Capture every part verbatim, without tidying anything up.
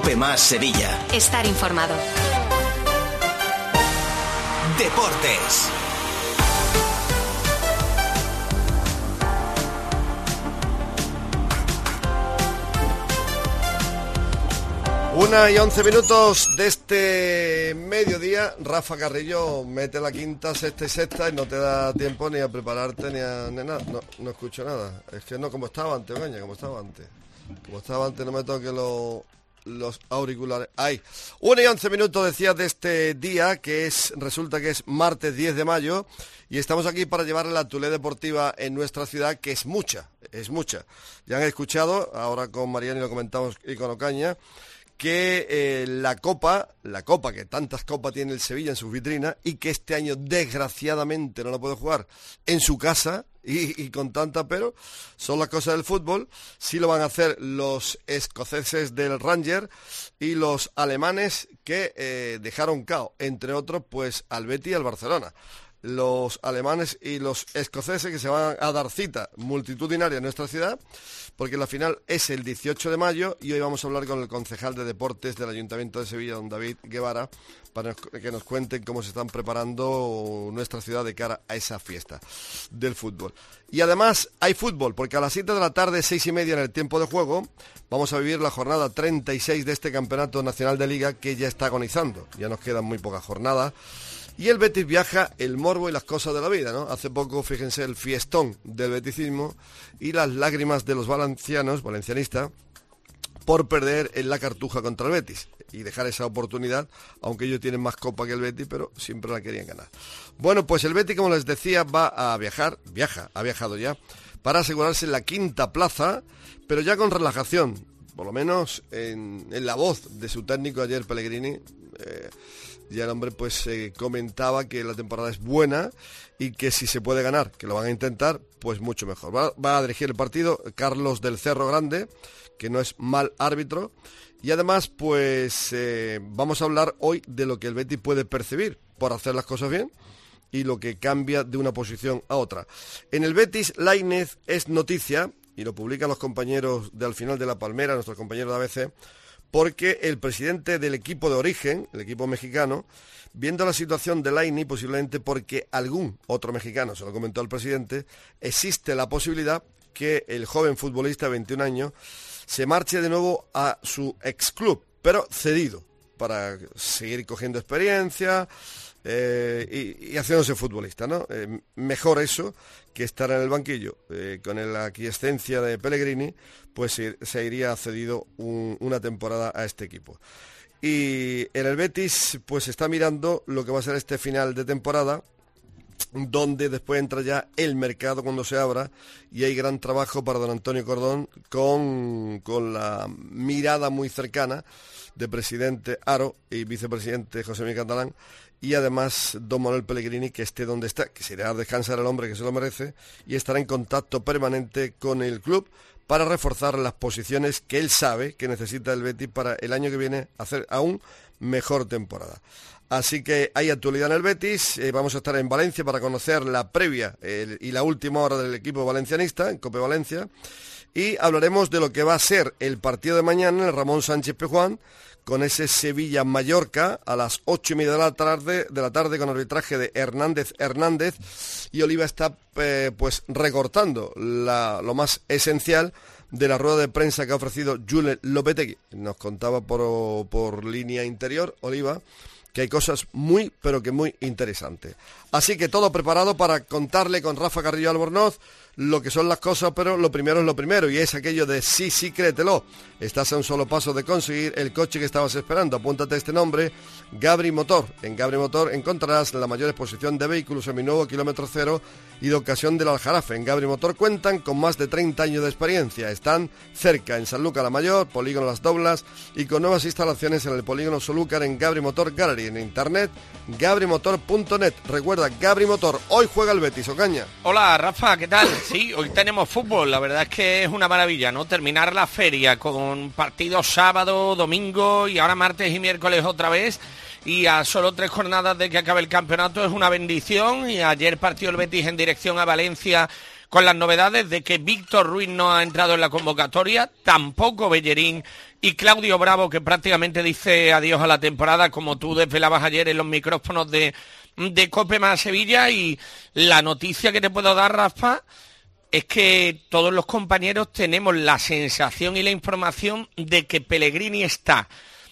Cope Más Sevilla. Estar informado. Deportes. Una y once minutos de este mediodía. Rafa Carrillo mete la quinta, sexta y sexta y no te da tiempo ni a prepararte ni a ni nada. No, no escucho nada. Es que no como estaba antes, Ocaña, como estaba antes. Como estaba antes, no me toque los, los auriculares. Ahí. Una y once minutos decía de este día, que es resulta que es martes diez de mayo, y estamos aquí para llevarle la actualidad deportiva en nuestra ciudad, que es mucha, es mucha. Ya han escuchado, ahora con Mariani lo comentamos y con Ocaña, que eh, la Copa, la Copa, que tantas copas tiene el Sevilla en sus vitrinas y que este año desgraciadamente no la puede jugar en su casa y, y con tanta pero, son las cosas del fútbol. Sí lo van a hacer los escoceses del Rangers y los alemanes que eh, dejaron cao, entre otros, pues al Betis y al Barcelona. Los alemanes y los escoceses que se van a dar cita multitudinaria en nuestra ciudad, porque la final es el dieciocho de mayo y hoy vamos a hablar con el concejal de deportes del Ayuntamiento de Sevilla, don David Guevara, para que nos cuenten cómo se están preparando nuestra ciudad de cara a esa fiesta del fútbol. Y además hay fútbol, porque a las siete de la tarde, seis y media en el tiempo de juego, vamos a vivir la jornada treinta y seis de este Campeonato Nacional de Liga que ya está agonizando. Ya nos quedan muy pocas jornadas. Y el Betis viaja, el morbo y las cosas de la vida, ¿no? Hace poco, fíjense, el fiestón del beticismo y las lágrimas de los valencianos, valencianistas, por perder en la Cartuja contra el Betis y dejar esa oportunidad, aunque ellos tienen más copa que el Betis, pero siempre la querían ganar. Bueno, pues el Betis, como les decía, va a viajar, viaja, ha viajado ya, para asegurarse la quinta plaza, pero ya con relajación, por lo menos en, en la voz de su técnico ayer, Pellegrini. eh, Ya el hombre pues eh, comentaba que la temporada es buena y que si se puede ganar, que lo van a intentar, pues mucho mejor. Va, va a dirigir el partido Carlos del Cerro Grande, que no es mal árbitro. Y además pues eh, vamos a hablar hoy de lo que el Betis puede percibir por hacer las cosas bien y lo que cambia de una posición a otra. En el Betis, Lainez es noticia, y lo publican los compañeros de Al Final de la Palmera, nuestros compañeros de A B C, porque el presidente del equipo de origen, el equipo mexicano, viendo la situación de Lainez, posiblemente porque algún otro mexicano, se lo comentó al presidente, existe la posibilidad que el joven futbolista de veintiún años se marche de nuevo a su ex club, pero cedido, para seguir cogiendo experiencia eh, y, y haciéndose futbolista, ¿no? Eh, mejor eso que estar en el banquillo. Eh, con la aquiescencia de Pellegrini, pues se, se iría cedido un, una temporada a este equipo. Y en el Betis, pues está mirando lo que va a ser este final de temporada, donde después entra ya el mercado cuando se abra, y hay gran trabajo para don Antonio Cordón, con, con la mirada muy cercana de presidente Aro y vicepresidente José Miguel Catalán, y además don Manuel Pellegrini, que esté donde está, que se irá a descansar el hombre que se lo merece, y estará en contacto permanente con el club para reforzar las posiciones que él sabe que necesita el Betis para el año que viene hacer aún mejor temporada. Así que hay actualidad en el Betis. Eh, vamos a estar en Valencia para conocer la previa eh, y la última hora del equipo valencianista en Cope Valencia, y hablaremos de lo que va a ser el partido de mañana en el Ramón Sánchez Pizjuán, con ese Sevilla-Mallorca a las ocho y media de la tarde, de la tarde con arbitraje de Hernández Hernández, y Oliva está eh, pues recortando la, lo más esencial de la rueda de prensa que ha ofrecido Julen Lopetegui. Nos contaba por, por línea interior, Oliva, que hay cosas muy, pero que muy interesantes. Así que todo preparado para contarle con Rafa Carrillo Albornoz lo que son las cosas, pero lo primero es lo primero, y es aquello de sí, sí, créetelo. Estás a un solo paso de conseguir el coche que estabas esperando. Apúntate este nombre, Gabri Motor. En Gabri Motor encontrarás la mayor exposición de vehículos seminuevo, kilómetro cero y de ocasión del Aljarafe. En Gabri Motor cuentan con más de treinta años de experiencia. Están cerca en Sanlúcar la Mayor, Polígono Las Doblas, y con nuevas instalaciones en el Polígono Solúcar en Gabri Motor Gallery. En internet, gabri motor punto net. Recuerda, Gabri Motor. Hoy juega el Betis, Ocaña. Hola, Rafa, ¿qué tal? Sí, hoy tenemos fútbol. La verdad es que es una maravilla, ¿no? Terminar la feria con partidos sábado, domingo y ahora martes y miércoles otra vez. Y a solo tres jornadas de que acabe el campeonato es una bendición. Y ayer partió el Betis en dirección a Valencia con las novedades de que Víctor Ruiz no ha entrado en la convocatoria, tampoco Bellerín y Claudio Bravo, que prácticamente dice adiós a la temporada, como tú desvelabas ayer en los micrófonos de, de COPE más Sevilla. Y la noticia que te puedo dar, Rafa, es que todos los compañeros tenemos la sensación y la información de que Pellegrini está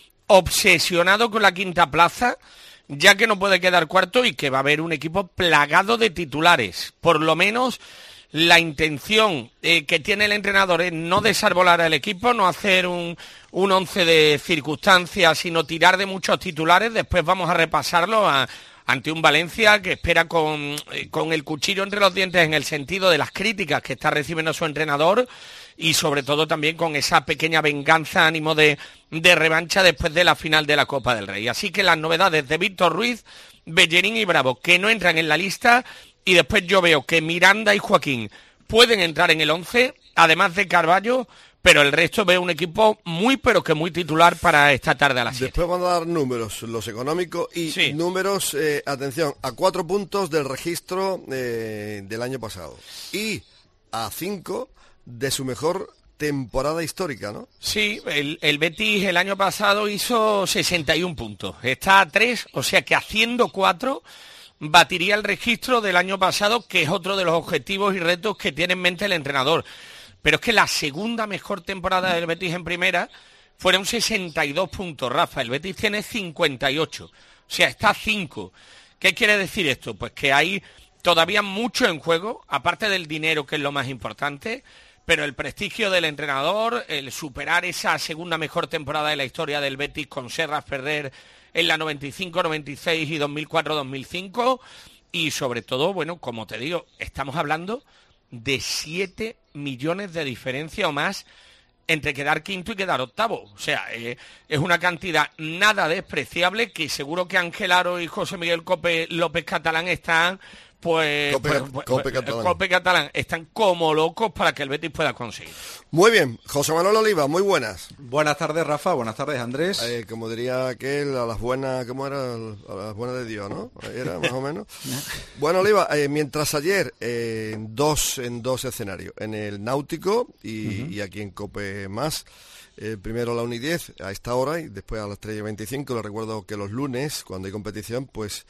obsesionado con la quinta plaza, ya que no puede quedar cuarto y que va a haber un equipo plagado de titulares. Por lo menos la intención eh, que tiene el entrenador es no desarbolar al equipo, no hacer un, un once de circunstancias, sino tirar de muchos titulares. Después vamos a repasarlo a, ante un Valencia que espera con, eh, con el cuchillo entre los dientes en el sentido de las críticas que está recibiendo su entrenador y sobre todo también con esa pequeña venganza, ánimo de, de revancha después de la final de la Copa del Rey. Así que las novedades de Víctor Ruiz, Bellerín y Bravo, que no entran en la lista. Y después yo veo que Miranda y Joaquín pueden entrar en el once, además de Carballo, pero el resto veo un equipo muy, pero que muy titular para esta tarde a las siete. Después van a dar números, los económicos y sí. números, eh, atención, a cuatro puntos del registro eh, del año pasado y a cinco de su mejor temporada histórica, ¿no? Sí, el, el Betis el año pasado hizo sesenta y un puntos, está a tres, o sea que haciendo cuatro batiría el registro del año pasado, que es otro de los objetivos y retos que tiene en mente el entrenador. Pero es que la segunda mejor temporada del Betis en primera fueron sesenta y dos puntos, Rafa. El Betis tiene cincuenta y ocho, o sea, está a cinco. ¿Qué quiere decir esto? Pues que hay todavía mucho en juego, aparte del dinero, que es lo más importante, pero el prestigio del entrenador, el superar esa segunda mejor temporada de la historia del Betis con Serra Ferrer en la noventa y cinco noventa y seis y dos mil cuatro dos mil cinco, y sobre todo, bueno, como te digo, estamos hablando de siete millones de diferencia o más entre quedar quinto y quedar octavo. O sea, eh, es una cantidad nada despreciable que seguro que Ángel Aro y José Miguel Cope López Catalán están pues Cope, pues, Cope, pues, Catalán. Cope Catalán están como locos para que el Betis pueda conseguir. Muy bien, José Manuel Oliva, muy buenas. Buenas tardes, Rafa, buenas tardes, Andrés. Eh, como diría aquel, a las buenas, ¿cómo era? A las buenas de Dios, ¿no? Era más o menos. Bueno, Oliva, eh, mientras ayer eh, en dos en dos escenarios, en el Náutico y, uh-huh. y aquí en Cope más. Eh, primero a la una y diez a esta hora y después a las tres y veinticinco. Les recuerdo que los lunes, cuando hay competición, pues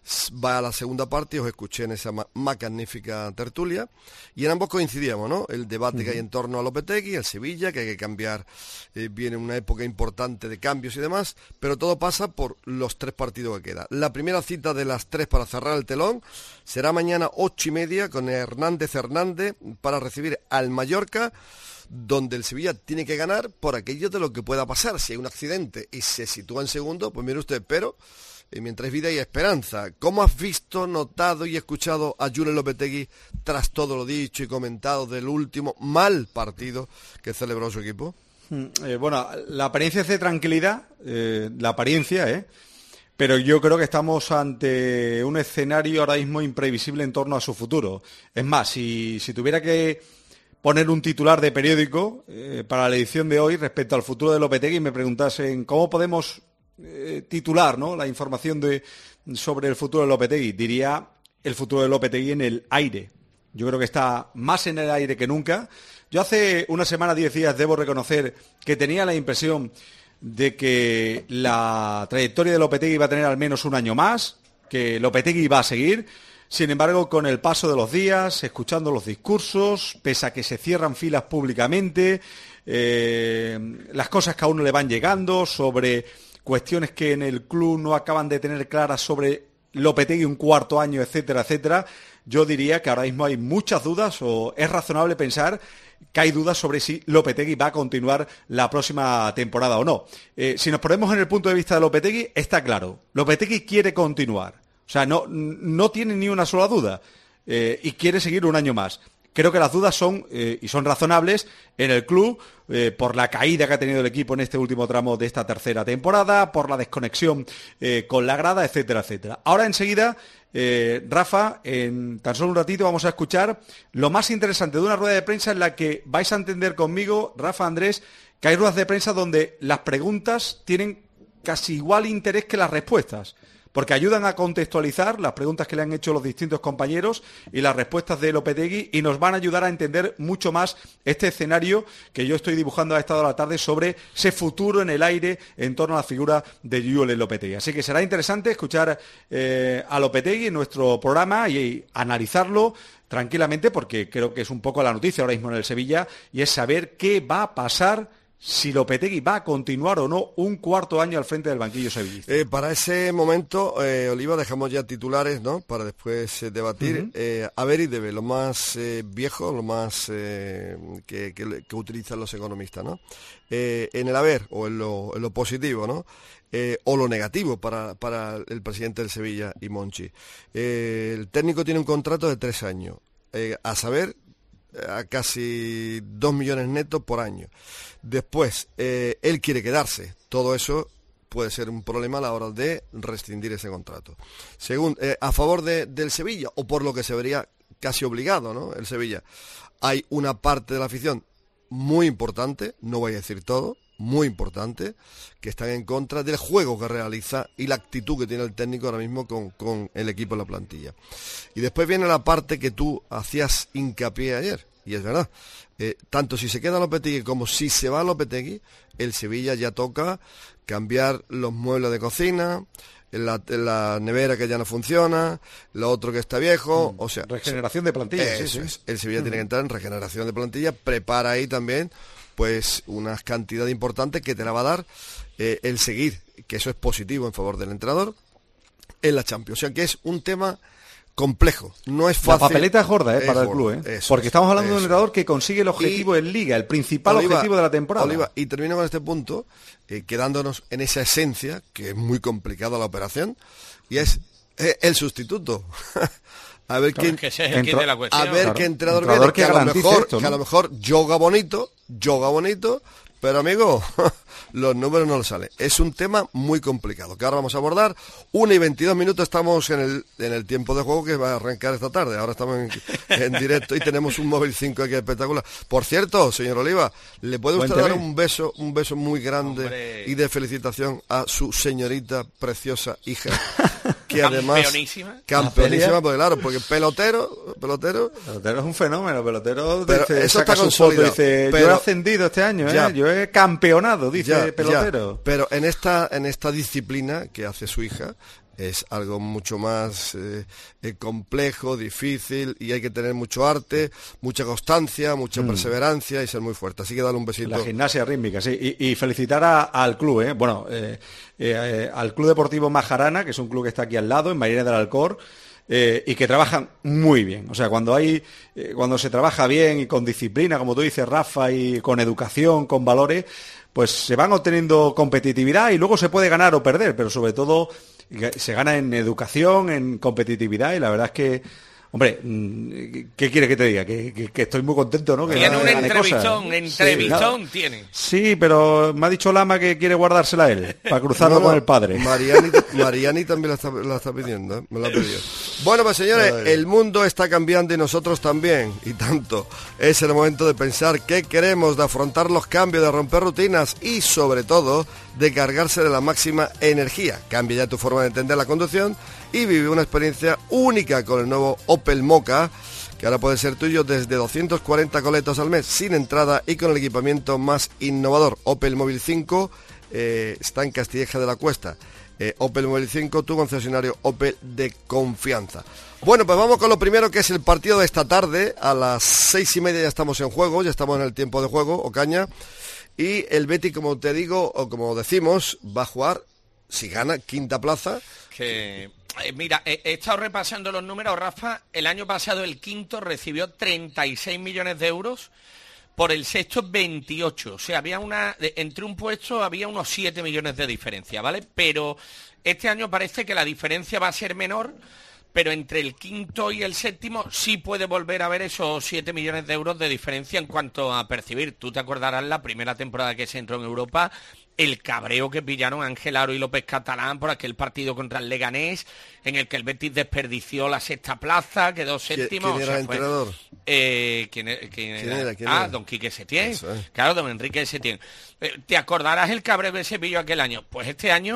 va a la segunda parte y os escuché en esa ma- magnífica tertulia. Y en ambos coincidíamos, ¿no? El debate uh-huh. que hay en torno a Lopetegui, el Sevilla, que hay que cambiar, eh, viene una época importante de cambios y demás, pero todo pasa por los tres partidos que quedan. La primera cita de las tres para cerrar el telón será mañana ocho y media con Hernández Hernández para recibir al Mallorca, donde el Sevilla tiene que ganar por aquello de lo que pueda pasar. Si hay un accidente y se sitúa en segundo, pues mire usted, pero eh, mientras hay vida hay esperanza. ¿Cómo has visto, notado y escuchado a Julen Lopetegui tras todo lo dicho y comentado del último mal partido que celebró su equipo? Eh, bueno, la apariencia es de tranquilidad, eh, la apariencia, ¿eh? Pero yo creo que estamos ante un escenario ahora mismo imprevisible en torno a su futuro. Es más, si, si tuviera que poner un titular de periódico eh, para la edición de hoy respecto al futuro de Lopetegui y me preguntasen cómo podemos eh, titular, ¿no?, la información de, sobre el futuro de Lopetegui, diría el futuro de Lopetegui en el aire. Yo creo que está más en el aire que nunca. Yo hace una semana, diez días, debo reconocer que tenía la impresión de que la trayectoria de Lopetegui iba a tener al menos un año más, que Lopetegui iba a seguir. Sin embargo, con el paso de los días, escuchando los discursos, pese a que se cierran filas públicamente, eh, las cosas que a uno le van llegando sobre cuestiones que en el club no acaban de tener claras sobre Lopetegui un cuarto año, etcétera, etcétera, yo diría que ahora mismo hay muchas dudas o es razonable pensar que hay dudas sobre si Lopetegui va a continuar la próxima temporada o no. Eh, si nos ponemos en el punto de vista de Lopetegui, está claro, Lopetegui quiere continuar. O sea, no, no tiene ni una sola duda eh, y quiere seguir un año más. Creo que las dudas son, eh, y son razonables, en el club, eh, por la caída que ha tenido el equipo en este último tramo de esta tercera temporada, por la desconexión eh, con la grada, etcétera, etcétera. Ahora enseguida, eh, Rafa, en tan solo un ratito vamos a escuchar lo más interesante de una rueda de prensa en la que vais a entender conmigo, Rafa, Andrés, que hay ruedas de prensa donde las preguntas tienen casi igual interés que las respuestas. porque ayudan a contextualizar las preguntas que le han hecho los distintos compañeros y las respuestas de Lopetegui, y nos van a ayudar a entender mucho más este escenario que yo estoy dibujando a esta hora de la tarde sobre ese futuro en el aire en torno a la figura de Julen Lopetegui. Así que será interesante escuchar eh, a Lopetegui en nuestro programa y, y analizarlo tranquilamente, porque creo que es un poco la noticia ahora mismo en el Sevilla, y es saber qué va a pasar, si Lopetegui va a continuar o no un cuarto año al frente del banquillo sevillista. Eh, para ese momento, eh, Oliva, dejamos ya titulares, ¿no? Para después eh, debatir. Uh-huh. eh, a ver y debe, lo más eh, viejo, lo más eh, que, que, que utilizan los economistas, ¿no? Eh, en el haber, o en lo, en lo positivo, ¿no? Eh, o lo negativo para, para el presidente del Sevilla y Monchi. Eh, el técnico tiene un contrato de tres años, eh, a saber, a casi dos millones netos por año. Después, eh, él quiere quedarse. Todo eso puede ser un problema a la hora de rescindir ese contrato. Según, eh, a favor de, del Sevilla, o por lo que se vería casi obligado, ¿no? El Sevilla. Hay una parte de la afición muy importante, no voy a decir todo, muy importante, que están en contra del juego que realiza y la actitud que tiene el técnico ahora mismo con, con el equipo en la plantilla. Y después viene la parte que tú hacías hincapié ayer, y es verdad, eh, tanto si se queda Lopetegui como si se va Lopetegui, el Sevilla ya toca cambiar los muebles de cocina, la, la nevera que ya no funciona, lo otro que está viejo, mm, o sea... Regeneración de plantilla, eso sí, sí. Es. El Sevilla mm. tiene que entrar en regeneración de plantilla, prepara ahí también pues una cantidad importante que te la va a dar eh, el seguir, que eso es positivo en favor del entrenador en la Champions. O sea que es un tema complejo, no es fácil. La papeleta es gorda eh, para el club, ¿eh? Porque estamos hablando eso. de un entrenador que consigue el objetivo y, en Liga, el principal Oliva, objetivo de la temporada. Oliva, y termino con este punto, eh, quedándonos en esa esencia, que es muy complicada la operación, y es eh, el sustituto. A ver, claro, quién, que ese es el de la cuestión. a ver claro. qué entrenador, entrenador viene, que, que, a lo mejor, esto, ¿no? que a lo mejor yoga bonito, yoga bonito, pero amigo, los números no le salen. Es un tema muy complicado, que ahora vamos a abordar. Una y veintidós minutos estamos en el, en el tiempo de juego que va a arrancar esta tarde. Ahora estamos en, en directo y tenemos un móvil cinco aquí espectacular. Por cierto, señor Oliva, ¿le puede usted Cuénteme. dar un beso, un beso muy grande Hombre. y de felicitación a su señorita preciosa hija? Que además campeonísima, campeonísima, porque claro, porque pelotero, pelotero, pelotero es un fenómeno, pelotero pero dice, eso saca está su foto y consolidado, dice, pero, yo he ascendido este año, ya, ¿eh? Yo he campeonado, dice ya, pelotero. Ya, pero en esta, en esta disciplina que hace su hija, es algo mucho más eh, eh, complejo, difícil, y hay que tener mucho arte, mucha constancia, mucha mm. perseverancia y ser muy fuerte. Así que dale un besito. La gimnasia rítmica, sí. Y, y felicitar a, al club, ¿eh? Bueno, eh, eh, al Club Deportivo Majarana, que es un club que está aquí al lado, en Marina del Alcor, eh, y que trabajan muy bien. O sea, cuando hay, eh, cuando se trabaja bien y con disciplina, como tú dices, Rafa, y con educación, con valores, pues se van obteniendo competitividad y luego se puede ganar o perder, pero sobre todo se gana en educación, en competitividad, y la verdad es que, hombre, ¿qué quieres que te diga? Que, que, que estoy muy contento, ¿no? Que tiene un gane entrevistón, cosas. entrevistón sí, tiene. Sí, pero me ha dicho Lama que quiere guardársela a él, para cruzarlo no, no, con el padre. Mariani, Mariani también la está, la está pidiendo, ¿eh? Me la ha pedido. Bueno, pues señores, Ay. el mundo está cambiando y nosotros también, y tanto. Es el momento de pensar qué queremos, de afrontar los cambios, de romper rutinas y, sobre todo, de cargarse de la máxima energía. Cambia ya tu forma de entender la conducción y vive una experiencia única con el nuevo Opel Mokka, que ahora puede ser tuyo desde doscientos cuarenta coletos al mes, sin entrada y con el equipamiento más innovador. Opel Móvil cinco eh, está en Castilleja de la Cuesta. Eh, Opel Móvil cinco, tu concesionario Opel de confianza. Bueno, pues vamos con lo primero, que es el partido de esta tarde. A las seis y media ya estamos en juego, ya estamos en el tiempo de juego, Ocaña. Y el Betis, como te digo, o como decimos, va a jugar, si gana, quinta plaza. Que... Eh, mira, he, he estado repasando los números, Rafa. El año pasado el quinto recibió treinta y seis millones de euros, por el sexto veintiocho. O sea, había una, entre un puesto había unos siete millones de diferencia, ¿vale? Pero este año parece que la diferencia va a ser menor, pero entre el quinto y el séptimo sí puede volver a haber esos siete millones de euros de diferencia en cuanto a percibir. Tú te acordarás la primera temporada que se entró en Europa, el cabreo que pillaron Ángel Aro y López Catalán por aquel partido contra el Leganés, en el que el Betis desperdició la sexta plaza, quedó séptimo. ¿Quién era o sea, el fue, entrenador? Eh, ¿quién, quién, ¿Quién era? era? ¿Quién ah, era? don Quique Setién. Eso, ¿eh? Claro, don Enrique Setién. Eh, ¿Te acordarás el cabreo que se pilló aquel año? Pues este año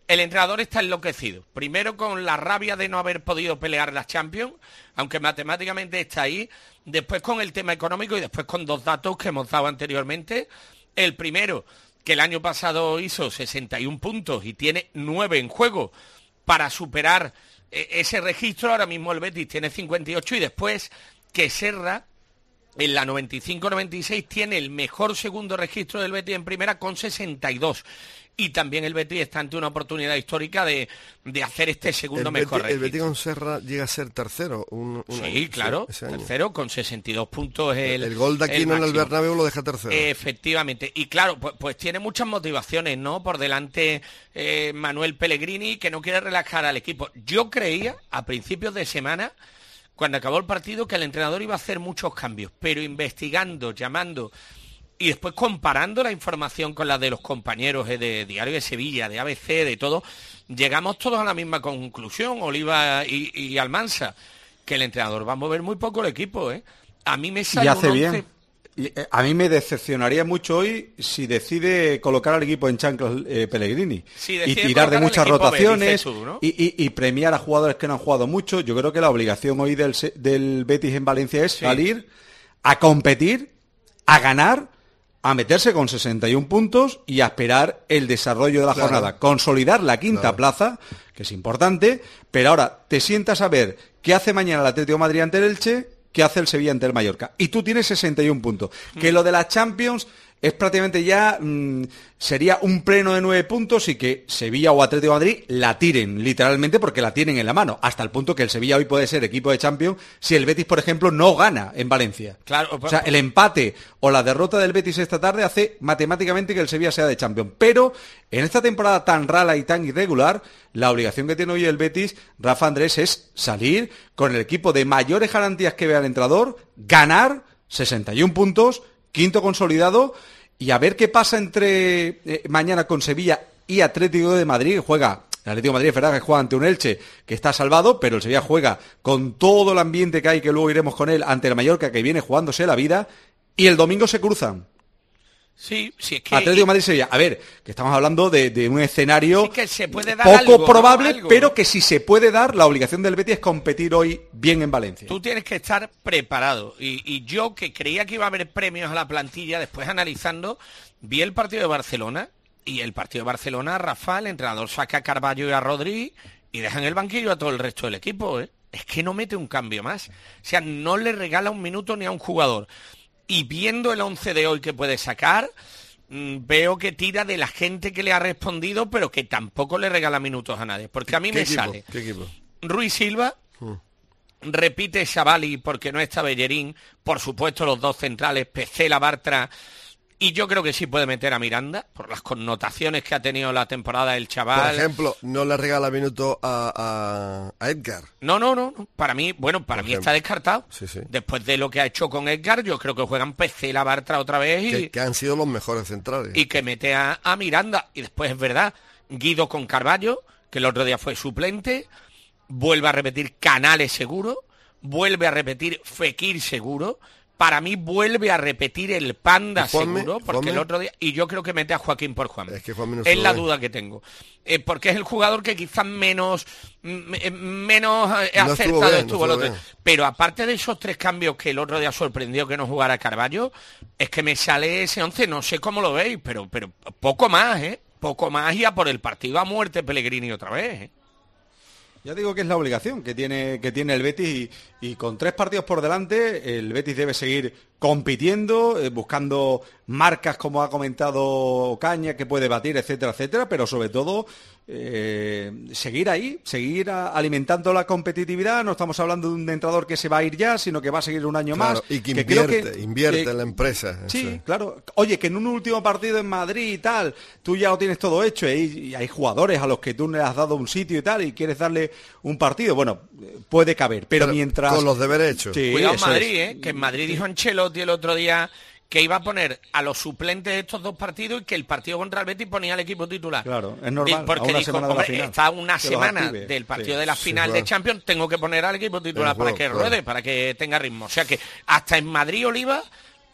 El entrenador está enloquecido. Primero con la rabia de no haber podido pelear las Champions, aunque matemáticamente está ahí. Después con el tema económico y después con dos datos que hemos dado anteriormente. El primero, que el año pasado hizo sesenta y un puntos y tiene nueve en juego para superar eh, ese registro. Ahora mismo el Betis tiene cincuenta y ocho y después que Serra en la noventa y cinco noventa y seis tiene el mejor segundo registro del Betis en primera con sesenta y dos. Y también el Betis está ante una oportunidad histórica de, de hacer este segundo el mejor Betis, registro. El Betis con Serra llega a ser tercero. Un, un sí, año, claro, sí, tercero con sesenta y dos puntos. El, el gol de Aquino en el Bernabéu lo deja tercero. Efectivamente. Y claro, pues, pues tiene muchas motivaciones, ¿no? Por delante eh, Manuel Pellegrini, que no quiere relajar al equipo. Yo creía, a principios de semana, cuando acabó el partido, que el entrenador iba a hacer muchos cambios, pero investigando, llamando y después comparando la información con la de los compañeros eh, de Diario de Sevilla, de A B C, de todo, llegamos todos a la misma conclusión, Oliva y, y Almansa, que el entrenador va a mover muy poco el equipo, ¿eh? A mí me sale y hace un bien. once... Y, eh, a mí me decepcionaría mucho hoy si decide colocar al equipo en chanclos eh, Pellegrini si y tirar de muchas equipo rotaciones B, tú, ¿no? y, y, y premiar a jugadores que no han jugado mucho. Yo creo que la obligación hoy del, del Betis en Valencia es sí. salir a competir, a ganar, a meterse con sesenta y un puntos y a esperar el desarrollo de la claro. jornada. Consolidar la quinta claro. plaza, que es importante, pero ahora te sientas a ver qué hace mañana el Atlético de Madrid ante el Elche, qué hace el Sevilla ante el Mallorca. Y tú tienes sesenta y un puntos. Mm. Que lo de la Champions es prácticamente ya, mmm, sería un pleno de nueve puntos y que Sevilla o Atlético de Madrid la tiren, literalmente, porque la tienen en la mano, hasta el punto que el Sevilla hoy puede ser equipo de Champions si el Betis, por ejemplo, no gana en Valencia. Claro, o sea, el empate o la derrota del Betis esta tarde hace matemáticamente que el Sevilla sea de Champions. Pero en esta temporada tan rala y tan irregular, la obligación que tiene hoy el Betis, Rafa Andrés, es salir con el equipo de mayores garantías que vea el entrenador, ganar sesenta y un puntos, quinto consolidado, y a ver qué pasa entre eh, mañana con Sevilla y Atlético de Madrid, que juega, el Atlético de Madrid es verdad que juega ante un Elche que está salvado, pero el Sevilla juega con todo el ambiente que hay, que luego iremos con él, ante el Mallorca, que viene jugándose la vida, y el domingo se cruzan. Sí, sí, es que... Atlético de Madrid Sevilla. A ver, que estamos hablando de, de un escenario sí que se puede dar poco algo, probable, ¿no? Algo. Pero que si se puede dar, la obligación del Betis es competir hoy bien en Valencia. Tú tienes que estar preparado. Y, y yo, que creía que iba a haber premios a la plantilla, después analizando, vi el partido de Barcelona, y el partido de Barcelona, Rafa, el entrenador saca a Carballo y a Rodri y dejan el banquillo a todo el resto del equipo, ¿eh? Es que no mete un cambio más. O sea, no le regala un minuto ni a un jugador. Y viendo el once de hoy que puede sacar, mmm, veo que tira de la gente que le ha respondido, pero que tampoco le regala minutos a nadie. Porque a mí me equipo? sale ¿Qué equipo? Ruiz Silva, hmm. repite Xabali porque no está Bellerín, por supuesto los dos centrales, Pecela, Bartra, y yo creo que sí puede meter a Miranda, por las connotaciones que ha tenido la temporada el chaval. Por ejemplo, no le regala minutos a, a, a Edgar. No, no, no, para mí, bueno, para por mí ejemplo. está descartado. Sí, sí. Después de lo que ha hecho con Edgar, yo creo que juegan Pecela, Bartra otra vez y... Que, que han sido los mejores centrales. Y que mete a, a Miranda. Y después es verdad, Guido con Carballo, que el otro día fue suplente, vuelve a repetir Canales seguro, vuelve a repetir Fekir seguro, para mí vuelve a repetir el Panda Juanme, seguro, porque Juanme. el otro día, y yo creo que mete a Joaquín por Juan. Es que Juanme no es la duda que tengo. Eh, porque es el jugador que quizás menos menos no acertado estuvo, bien, estuvo no el otro. Bien. Pero aparte de esos tres cambios que el otro día sorprendió que no jugara Carballo, es que me sale ese once, no sé cómo lo veis, pero, pero poco más, ¿eh? Poco más y a por el partido a muerte Pellegrini otra vez, ¿eh? Ya digo que es la obligación que tiene, que tiene el Betis y, y con tres partidos por delante el Betis debe seguir compitiendo, eh, buscando marcas como ha comentado Caña, que puede batir, etcétera, etcétera, pero sobre todo eh, seguir ahí, seguir a, alimentando la competitividad. No estamos hablando de un entrenador que se va a ir ya, sino que va a seguir un año claro, más. Y que, que invierte, creo que, invierte que, en la empresa. Sí, eso. claro. Oye, que en un último partido en Madrid y tal, tú ya lo tienes todo hecho ¿eh? y, y hay jugadores a los que tú le has dado un sitio y tal y quieres darle un partido. Bueno, puede caber, pero, pero mientras... Con los deberes hechos. Sí, cuidado en Madrid, es. ¿eh? Que en Madrid dijo Ancelotti el otro día que iba a poner a los suplentes de estos dos partidos y que el partido contra el Betis ponía al equipo titular. Claro, es normal. Porque una dijo, semana hombre, de la final, está una semana del partido sí, de la final sí, de Champions, tengo que poner al equipo titular para juego, que claro. ruede, para que tenga ritmo. O sea que hasta en Madrid, Oliva,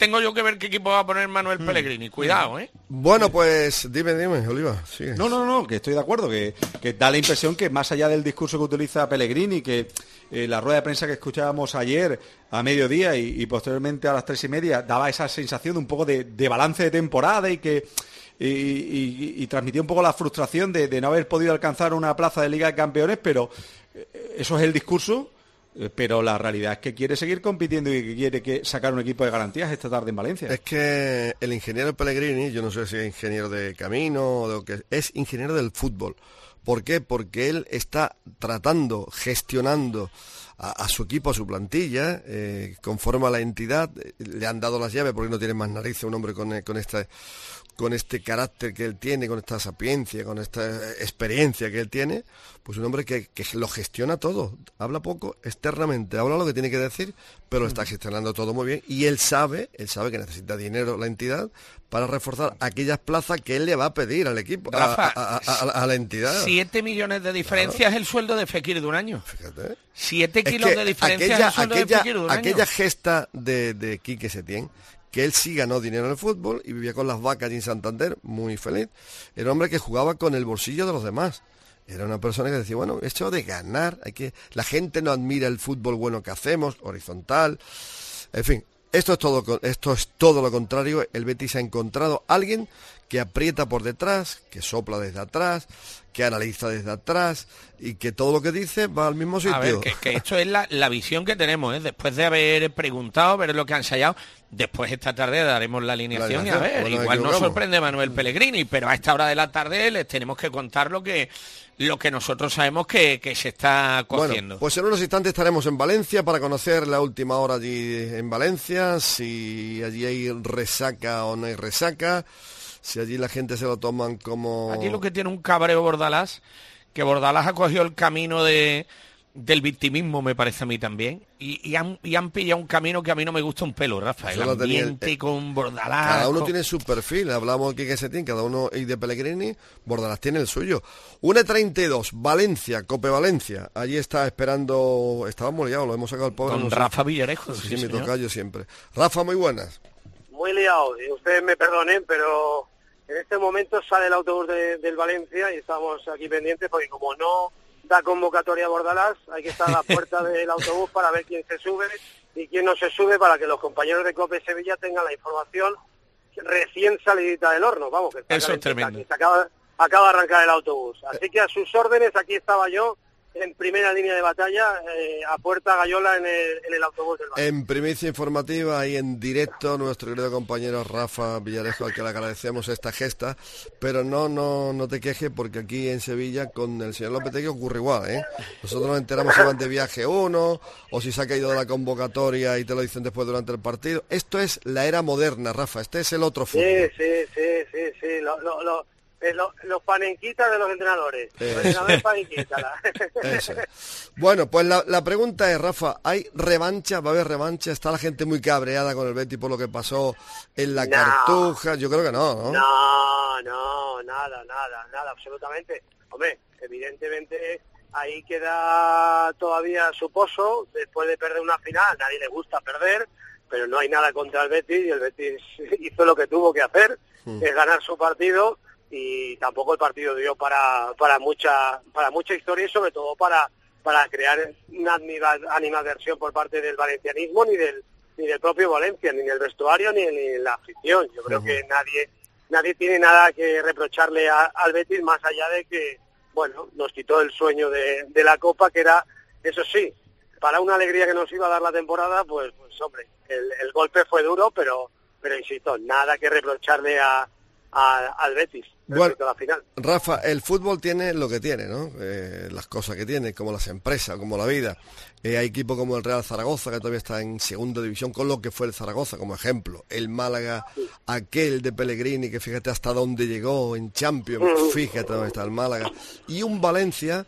tengo yo que ver qué equipo va a poner Manuel mm. Pellegrini. Cuidado, ¿eh? Bueno, pues dime, dime, Oliva. Sigue. No, no, no, que estoy de acuerdo, que, que da la impresión que más allá del discurso que utiliza Pellegrini, que eh, la rueda de prensa que escuchábamos ayer a mediodía y, y posteriormente a las tres y media daba esa sensación de un poco de, de balance de temporada y que y, y, y transmitía un poco la frustración de, de no haber podido alcanzar una plaza de Liga de Campeones, pero eh, eso es el discurso. Pero la realidad es que quiere seguir compitiendo y que quiere que sacar un equipo de garantías esta tarde en Valencia. Es que el ingeniero Pellegrini, yo no sé si es ingeniero de camino o de lo que es, ingeniero del fútbol. ¿Por qué? Porque él está tratando, gestionando a, a su equipo, a su plantilla, eh, conforme a la entidad. Le han dado las llaves porque no tiene más narices un hombre con, con esta... con este carácter que él tiene, con esta sapiencia, con esta experiencia que él tiene, pues un hombre que, que lo gestiona todo, habla poco externamente, habla lo que tiene que decir, pero está gestionando todo muy bien, y él sabe, él sabe que necesita dinero la entidad para reforzar aquellas plazas que él le va a pedir al equipo, Rafa, a, a, a, a la entidad. Siete millones de diferencia claro. es el sueldo de Fekir de un año. Fíjate. Siete kilos es que de diferencia aquella, es el sueldo aquella, de Fekir de un aquella año. Aquella gesta de, de Quique Setién, que él sí ganó dinero en el fútbol y vivía con las vacas allí en Santander, muy feliz. Era un hombre que jugaba con el bolsillo de los demás. Era una persona que decía, bueno, esto de ganar, hay que la gente no admira el fútbol bueno que hacemos, horizontal. En fin, esto es todo, esto es todo lo contrario. El Betis ha encontrado a alguien que aprieta por detrás, que sopla desde atrás, que analiza desde atrás y que todo lo que dice va al mismo sitio. A ver, que, que esto es la, la visión que tenemos, ¿eh? Después de haber preguntado, ver lo que han ensayado, después esta tarde daremos la alineación, la alineación. Y a ver, bueno, igual nos sorprende Manuel Pellegrini, pero a esta hora de la tarde les tenemos que contar lo que lo que nosotros sabemos que, que se está cociendo. Bueno, pues en unos instantes estaremos en Valencia para conocer la última hora allí en Valencia, si allí hay resaca o no hay resaca, si allí la gente se lo toman como... Allí lo que tiene un cabreo Bordalás, que Bordalás ha cogido el camino de del victimismo, me parece a mí también, y, y, han, y han pillado un camino que a mí no me gusta un pelo, Rafa, el ambiente el, eh, con Bordalás. Cada uno con... tiene su perfil, hablamos de Quique Setién, cada uno y de Pellegrini, Bordalás tiene el suyo. una treinta y dos, Valencia, Cope Valencia, allí está esperando, estábamos liados, lo hemos sacado al pobre. Con no Rafa sé. Villarejo. Sí, sí, sí me señor. toca yo siempre. Rafa, muy buenas. Muy liado, y ustedes me perdonen, pero en este momento sale el autobús de, del Valencia y estamos aquí pendientes porque como no da convocatoria a Bordalás, hay que estar a la puerta del autobús para ver quién se sube y quién no se sube para que los compañeros de COPE Sevilla tengan la información recién salidita del horno, vamos, que está eso es tremendo. Que se acaba, acaba de arrancar el autobús. Así que a sus órdenes, aquí estaba yo en primera línea de batalla, eh, a puerta gallola en el, en el autobús del Valencia. En primicia informativa, ahí en directo, nuestro querido compañero Rafa Villarejo, al que le agradecemos esta gesta, pero no no no te quejes porque aquí en Sevilla con el señor Lopetegui ocurre igual, ¿eh? Nosotros nos enteramos si van de viaje uno, o si se ha caído de la convocatoria y te lo dicen después durante el partido. Esto es la era moderna, Rafa, este es el otro fútbol. Sí, sí, sí, sí, sí, lo, lo, lo... Los, los panenquitas de los entrenadores. Los entrenadores panenquitas. Eso. Bueno, pues la, la pregunta es, Rafa, ¿hay revancha? ¿Va a haber revancha? ¿Está la gente muy cabreada con el Betis por lo que pasó en la no. Cartuja? Yo creo que no, ¿no? No, no, nada, nada, nada, absolutamente. Hombre, evidentemente ahí queda todavía su pozo después de perder una final. A nadie le gusta perder, pero no hay nada contra el Betis y el Betis hizo lo que tuvo que hacer, hmm. es ganar su partido. Y tampoco el partido dio para para mucha para mucha historia y sobre todo para para crear una animadversión por parte del valencianismo ni del ni del propio Valencia, ni en el vestuario ni en, ni en la afición. Yo creo uh-huh. que nadie nadie tiene nada que reprocharle a, al Betis más allá de que, bueno, nos quitó el sueño de, de la Copa, que era, eso sí, para una alegría que nos iba a dar la temporada, pues, pues hombre, el, el golpe fue duro, pero pero insisto, nada que reprocharle a A, al Betis, bueno, a la final. Rafa, el fútbol tiene lo que tiene, ¿no? Eh, las cosas que tiene, como las empresas, como la vida. Eh, hay equipos como el Real Zaragoza, que todavía está en segunda división, con lo que fue el Zaragoza, como ejemplo. El Málaga, sí. aquel de Pellegrini, que fíjate hasta dónde llegó en Champions, uh-huh. fíjate dónde está el Málaga. Y un Valencia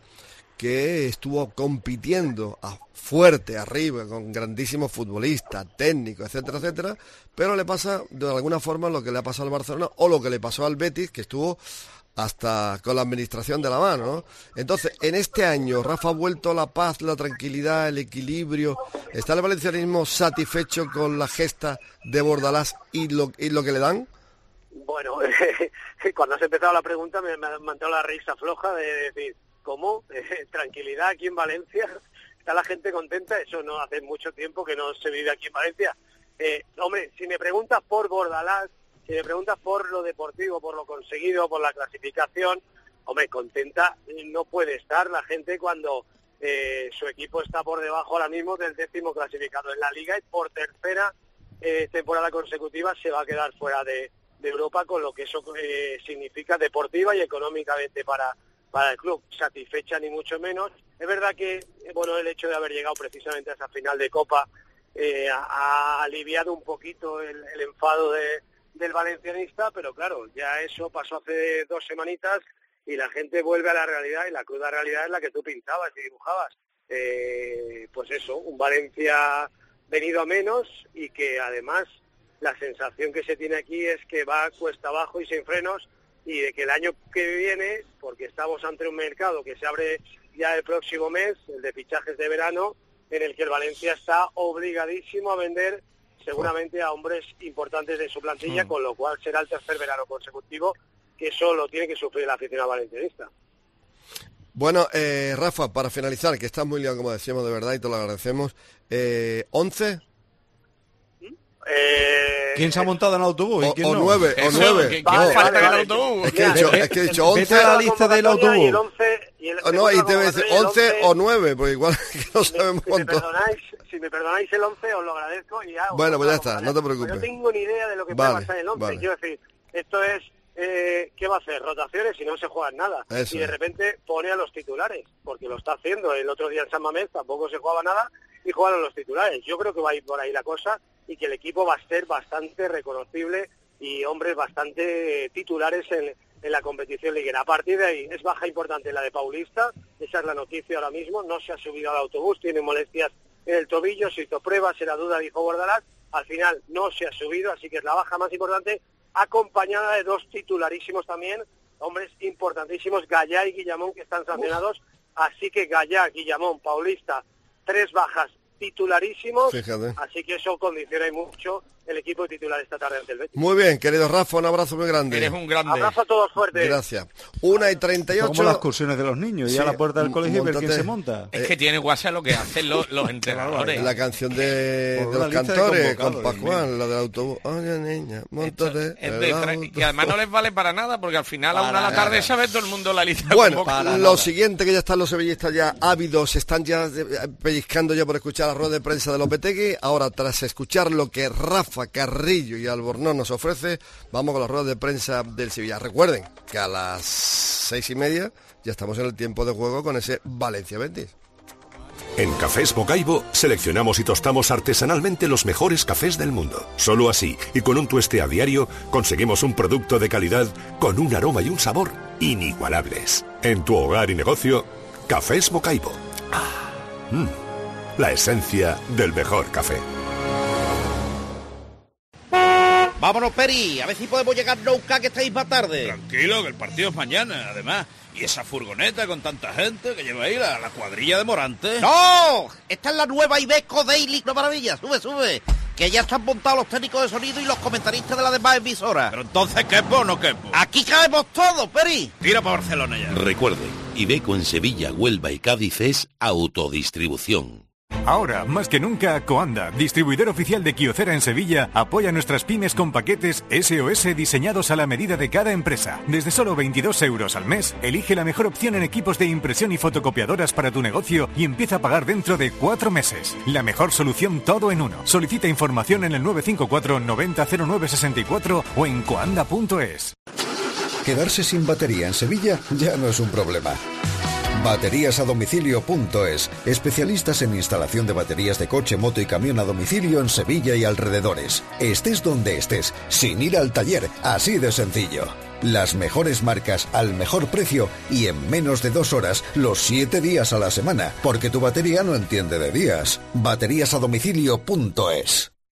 que estuvo compitiendo a fuerte arriba con grandísimos futbolistas, técnicos, etcétera, etcétera, pero le pasa de alguna forma lo que le ha pasado al Barcelona o lo que le pasó al Betis, que estuvo hasta con la administración de la mano, ¿no? Entonces, en este año, Rafa, ha vuelto la paz, la tranquilidad, el equilibrio. ¿Está el valencianismo satisfecho con la gesta de Bordalás y lo, y lo que le dan? Bueno, cuando has empezado la pregunta me, me ha entrado la risa floja de decir, ¿cómo? ¿Tranquilidad aquí en Valencia? ¿Está la gente contenta? Eso no hace mucho tiempo que no se vive aquí en Valencia. Eh, hombre, si me preguntas por Bordalás, si me preguntas por lo deportivo, por lo conseguido, por la clasificación, hombre, contenta no puede estar la gente cuando eh, su equipo está por debajo ahora mismo del décimo clasificado en la Liga y por tercera eh, temporada consecutiva se va a quedar fuera de, de Europa, con lo que eso eh, significa deportiva y económicamente para, para el club. Satisfecha ni mucho menos. Es verdad que bueno, el hecho de haber llegado precisamente a esa final de Copa eh, ha, ha aliviado un poquito el, el enfado de del valencianista, pero claro, ya eso pasó hace dos semanitas y la gente vuelve a la realidad, y la cruda realidad es la que tú pintabas y dibujabas. Eh, pues eso, un Valencia venido a menos, y que además la sensación que se tiene aquí es que va cuesta abajo y sin frenos, y de que el año que viene, porque estamos ante un mercado que se abre ya el próximo mes, el de fichajes de verano, en el que el Valencia está obligadísimo a vender seguramente a hombres importantes de su plantilla, con lo cual será el tercer verano consecutivo que solo tiene que sufrir la afición valencianista. Bueno, eh, Rafa, para finalizar, que estás muy liado, como decíamos, de verdad, y te lo agradecemos, eh, ¿once? Eh, ¿Quién se ha montado en el autobús? O, ¿Y quién o no? nueve, o Eso, nueve. ¿qué- No, quién falta vale, en el vale. autobús? es que he dicho, es que he dicho Vete once, a la lista del autobús. Y el once, y el, o no, y te voy a decir el once o nueve, pues igual que no sabemos si me, cuánto. perdonáis, si me perdonáis el once, os lo agradezco. Y ya, Bueno, os pues ya lo está, agradezco. no te preocupes. No tengo ni idea de lo que Vale, puede pasar en el once. vale. Quiero decir, esto es, eh, ¿qué va a hacer? Rotaciones y no se juegan nada. Eso y de es. repente pone a los titulares, porque lo está haciendo. El otro día en San Mamés tampoco se jugaba nada y jugaron los titulares. Yo creo que va a ir por ahí la cosa, y que el equipo va a ser bastante reconocible y hombres bastante titulares en, en la competición liguera. A partir de ahí es baja importante la de Paulista, esa es la noticia ahora mismo, no se ha subido al autobús, tiene molestias en el tobillo, se hizo pruebas, era duda, dijo Bordalás, al final no se ha subido, así que es la baja más importante, acompañada de dos titularísimos también, hombres importantísimos, Gallá y Guillamón, que están sancionados, así que Gallá, Guillamón, Paulista, tres bajas titularísimos, Fíjate. así que eso condiciona y mucho el equipo titular esta tarde ante el Betis. Muy bien, querido Rafa, un abrazo muy grande. Eres un grande. Abrazo a todos fuertes. Gracias. Una y treinta y Como ocho. las excursiones de los niños, y Sí, a la puerta del colegio y ver quién móntate. se monta. Es que tiene WhatsApp lo que hacen los, los entrenadores. La canción de, Por de una los lista de cantores con convocados, Pascual, la del autobús. Oye, niña, Esto montate. es el de tra- auto. y además no les vale para nada, porque al final a Para una de la tarde nada. sabe todo el mundo la lista. Bueno, convocada. lo siguiente, que ya están los sevillistas ya ávidos, están ya eh, pellizcando ya por escuchar la rueda de prensa de Lopetegui. Ahora, tras escuchar lo que Rafa, Carrillo y Albornoz nos ofrece, vamos con la rueda de prensa del Sevilla. Recuerden que a las seis y media ya estamos en el tiempo de juego con ese Valencia-Betis. En Cafés Bocaibo seleccionamos y tostamos artesanalmente los mejores cafés del mundo. Solo así, y con un tueste a diario, conseguimos un producto de calidad con un aroma y un sabor inigualables. En tu hogar y negocio, Cafés Bocaibo. Ah, mm, la esencia del mejor café. Vámonos, Peri, a ver si podemos llegar nunca, que estáis más tarde. Tranquilo, que el partido es mañana, además. Y esa furgoneta con tanta gente que lleva ahí la, la cuadrilla de Morante. ¡No! Esta es la nueva Ibeco Daily, una maravilla. Sube, sube. Que ya están montados los técnicos de sonido y los comentaristas de las demás emisoras. Pero entonces, ¿quepo o no quepo? Aquí caemos todos, Peri. Tira para Barcelona ya. Recuerde, Ibeco en Sevilla, Huelva y Cádiz es autodistribución. Ahora, más que nunca, Coanda, distribuidor oficial de Kyocera en Sevilla, apoya a nuestras pymes con paquetes S O S diseñados a la medida de cada empresa. Desde solo veintidós euros al mes, elige la mejor opción en equipos de impresión y fotocopiadoras para tu negocio y empieza a pagar dentro de cuatro meses. La mejor solución todo en uno. Solicita información en el nueve cinco cuatro noventa cero nueve sesenta y cuatro o en coanda punto es. Quedarse sin batería en Sevilla ya no es un problema. Baterías a domicilio punto es, especialistas en instalación de baterías de coche, moto y camión a domicilio en Sevilla y alrededores. Estés donde estés, sin ir al taller, así de sencillo. Las mejores marcas al mejor precio y en menos de dos horas, los siete días a la semana, porque tu batería no entiende de días. Baterías a domicilio punto es.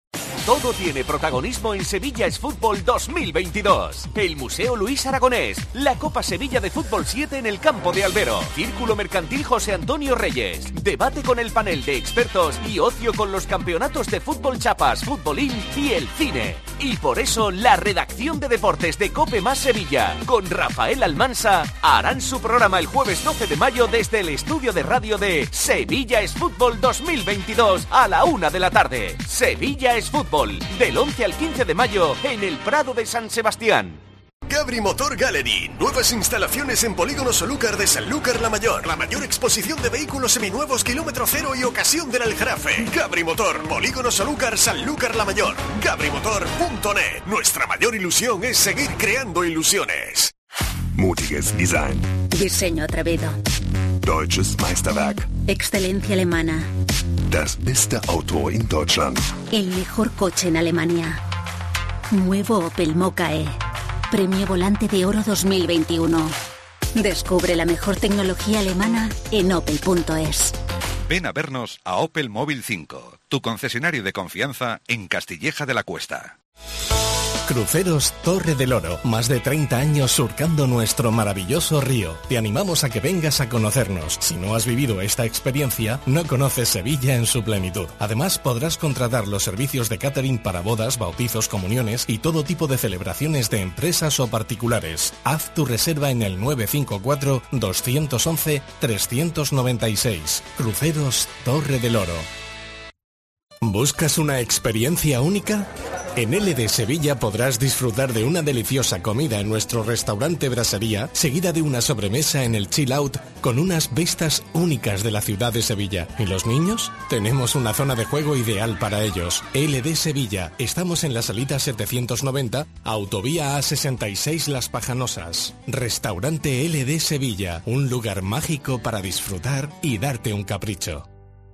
Todo tiene protagonismo en Sevilla es Fútbol dos mil veintidós. El Museo Luis Aragonés, la Copa Sevilla de Fútbol siete en el campo de Albero, Círculo Mercantil José Antonio Reyes, debate con el panel de expertos y ocio con los campeonatos de fútbol chapas, futbolín y el cine. Y por eso la redacción de deportes de COPE más Sevilla, con Rafael Almansa, harán su programa el jueves doce de mayo desde el estudio de radio de Sevilla es Fútbol dos mil veintidós a la una de la tarde. Sevilla es Fútbol. Del once al quince de mayo en el Prado de San Sebastián. Gabri Motor Gallery. Nuevas instalaciones en Polígono Solúcar de Sanlúcar la Mayor. La mayor exposición de vehículos seminuevos, kilómetro cero y ocasión del Aljarafe. Gabri Motor, Polígono Solúcar, Sanlúcar la Mayor. Gabri Motor punto net. Nuestra mayor ilusión es seguir creando ilusiones. Mutiges Design. Diseño atrevido. Deutsches Meisterwerk. Excelencia alemana. Das beste Auto in Deutschland. El mejor coche en Alemania. Nuevo Opel Mokka E. Premio Volante de Oro dos mil veintiuno. Descubre la mejor tecnología alemana en opel punto es. Ven a vernos a Opel Móvil cinco, tu concesionario de confianza en Castilleja de la Cuesta. Cruceros Torre del Oro, más de treinta años surcando nuestro maravilloso río. Te animamos a que vengas a conocernos. Si no has vivido esta experiencia, no conoces Sevilla en su plenitud. Además, podrás contratar los servicios de catering para bodas, bautizos, comuniones y todo tipo de celebraciones de empresas o particulares. Haz tu reserva en el nueve cinco cuatro, dos once, tres nueve seis. Cruceros Torre del Oro. ¿Buscas una experiencia única? En L D Sevilla podrás disfrutar de una deliciosa comida en nuestro restaurante Brasería, seguida de una sobremesa en el Chill Out con unas vistas únicas de la ciudad de Sevilla. ¿Y los niños? Tenemos una zona de juego ideal para ellos. L D Sevilla. Estamos en la salita setecientos noventa, autovía A sesenta y seis Las Pajanosas. Restaurante L D Sevilla, un lugar mágico para disfrutar y darte un capricho.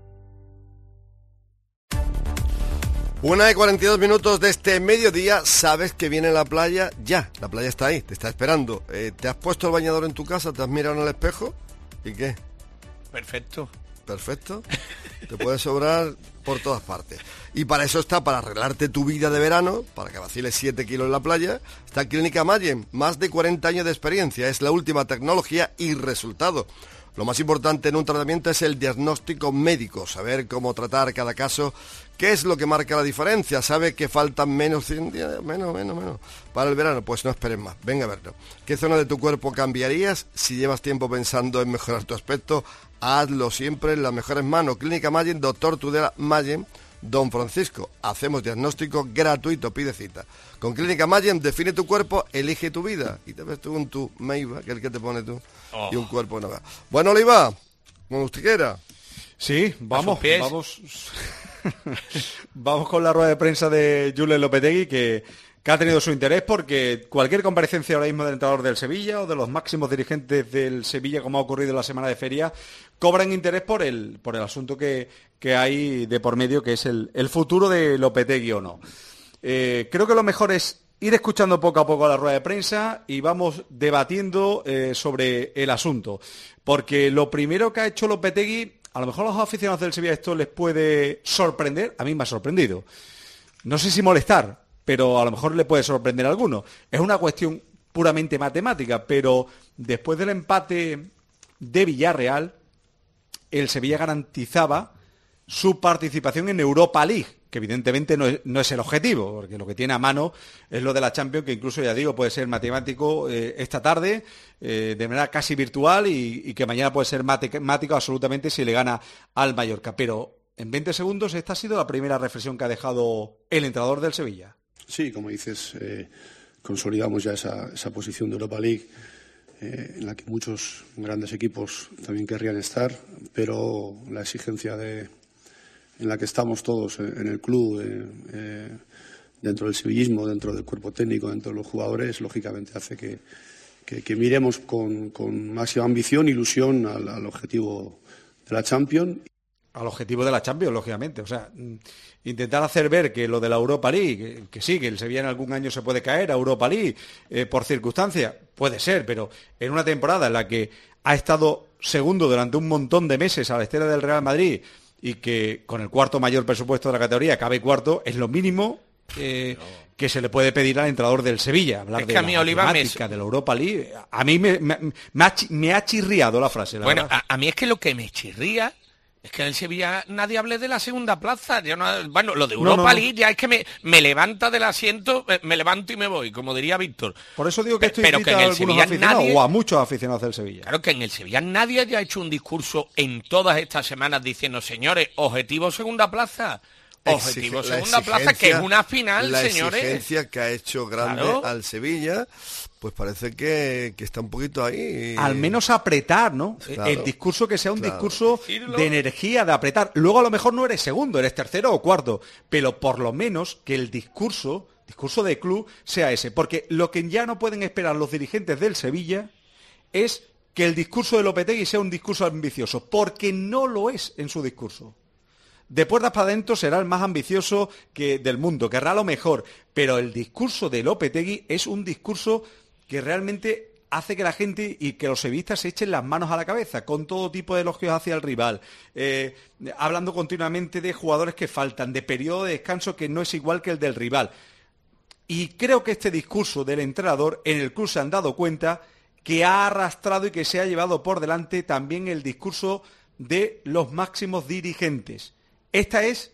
Una y cuarenta y dos minutos de este mediodía. Sabes que viene la playa ya. La playa está ahí, te está esperando. Eh, ¿Te has puesto el bañador en tu casa? ¿Te has mirado en el espejo? ¿Y qué? Perfecto. Perfecto. Te puede sobrar por todas partes. Y para eso está, para arreglarte tu vida de verano, para que vaciles siete kilos en la playa, está Clínica Mayen. Más de cuarenta años de experiencia. Es la última tecnología y resultado. Lo más importante en un tratamiento es el diagnóstico médico, saber cómo tratar cada caso, qué es lo que marca la diferencia, sabe que faltan menos cien días, menos, menos, menos, para el verano, pues no esperes más, venga a verlo. ¿Qué zona de tu cuerpo cambiarías? Si llevas tiempo pensando en mejorar tu aspecto, hazlo siempre en las mejores manos. Clínica Mayen, doctor Tudela Mayen, Don Francisco. Hacemos diagnóstico gratuito, pide cita. Con Clínica Mayen, define tu cuerpo, elige tu vida. Y te ves tú con tu Meiva, que es el que te pone tú, oh. Y un cuerpo nuevo. Bueno, Oliva, como usted quiera. Sí, vamos, vamos. Vamos con la rueda de prensa de Julen Lopetegui, que, que ha tenido su interés porque cualquier comparecencia ahora mismo del entrenador del Sevilla o de los máximos dirigentes del Sevilla, como ha ocurrido en la semana de feria, cobran interés por el, por el asunto que, que hay de por medio, que es el, el futuro de Lopetegui o no. Eh, creo que lo mejor es ir escuchando poco a poco la rueda de prensa y vamos debatiendo eh, sobre el asunto. Porque lo primero que ha hecho Lopetegui, a lo mejor a los aficionados del Sevilla esto les puede sorprender, a mí me ha sorprendido. No sé si molestar, pero a lo mejor le puede sorprender a alguno. Es una cuestión puramente matemática, pero después del empate de Villarreal, el Sevilla garantizaba su participación en Europa League, que evidentemente no es, no es el objetivo, porque lo que tiene a mano es lo de la Champions, que incluso, ya digo, puede ser matemático eh, esta tarde, eh, de manera casi virtual, y, y que mañana puede ser matemático absolutamente si le gana al Mallorca. Pero en veinte segundos esta ha sido la primera reflexión que ha dejado el entrenador del Sevilla. Sí, como dices, eh, consolidamos ya esa, esa posición de Europa League, eh, en la que muchos grandes equipos también querrían estar, pero la exigencia de en la que estamos todos en el club, eh, eh, dentro del sevillismo, dentro del cuerpo técnico, dentro de los jugadores, lógicamente hace que, que, que miremos con, con máxima ambición e ilusión al, al objetivo de la Champions. Al objetivo de la Champions, lógicamente. O sea, intentar hacer ver que lo de la Europa League, que, que sí, que el Sevilla en algún año se puede caer a Europa League, eh, por circunstancias, puede ser, pero en una temporada en la que ha estado segundo durante un montón de meses a la estera del Real Madrid, y que con el cuarto mayor presupuesto de la categoría cabe cuarto, es lo mínimo eh, que se le puede pedir al entrenador del Sevilla, hablar es de que a la mí, Oliva, matemática, me... de la Europa League. A mí me, me, me, ha, me ha chirriado la frase, la Bueno, verdad. a, a mí es que lo que me chirría es que en el Sevilla nadie hable de la segunda plaza. Yo no, bueno, lo de Europa no, no, no. League ya es que me, me levanta del asiento, me, me levanto y me voy, como diría Víctor. Por eso digo que esto Pero invita que en a el algunos Sevilla aficionados, nadie... o a muchos aficionados del Sevilla. Claro que en el Sevilla nadie haya hecho un discurso en todas estas semanas diciendo, señores, objetivo segunda plaza. Objetivo Exige, segunda plaza, que es una final, la señores. La exigencia que ha hecho grande Claro. al Sevilla, pues parece que, que está un poquito ahí. Al menos apretar, ¿no? Claro. El discurso que sea un Claro. discurso Decirlo. de energía, de apretar. Luego a lo mejor no eres segundo, eres tercero o cuarto, pero por lo menos que el discurso, discurso de club, sea ese. Porque lo que ya no pueden esperar los dirigentes del Sevilla es que el discurso de Lopetegui sea un discurso ambicioso, porque no lo es en su discurso. De puertas para adentro será el más ambicioso que del mundo, querrá lo mejor, pero el discurso de Lopetegui es un discurso que realmente hace que la gente y que los sevillistas se echen las manos a la cabeza, con todo tipo de elogios hacia el rival, eh, hablando continuamente de jugadores que faltan, de periodo de descanso que no es igual que el del rival. Y creo que este discurso del entrenador en el club se han dado cuenta que ha arrastrado y que se ha llevado por delante también el discurso de los máximos dirigentes. Esta es,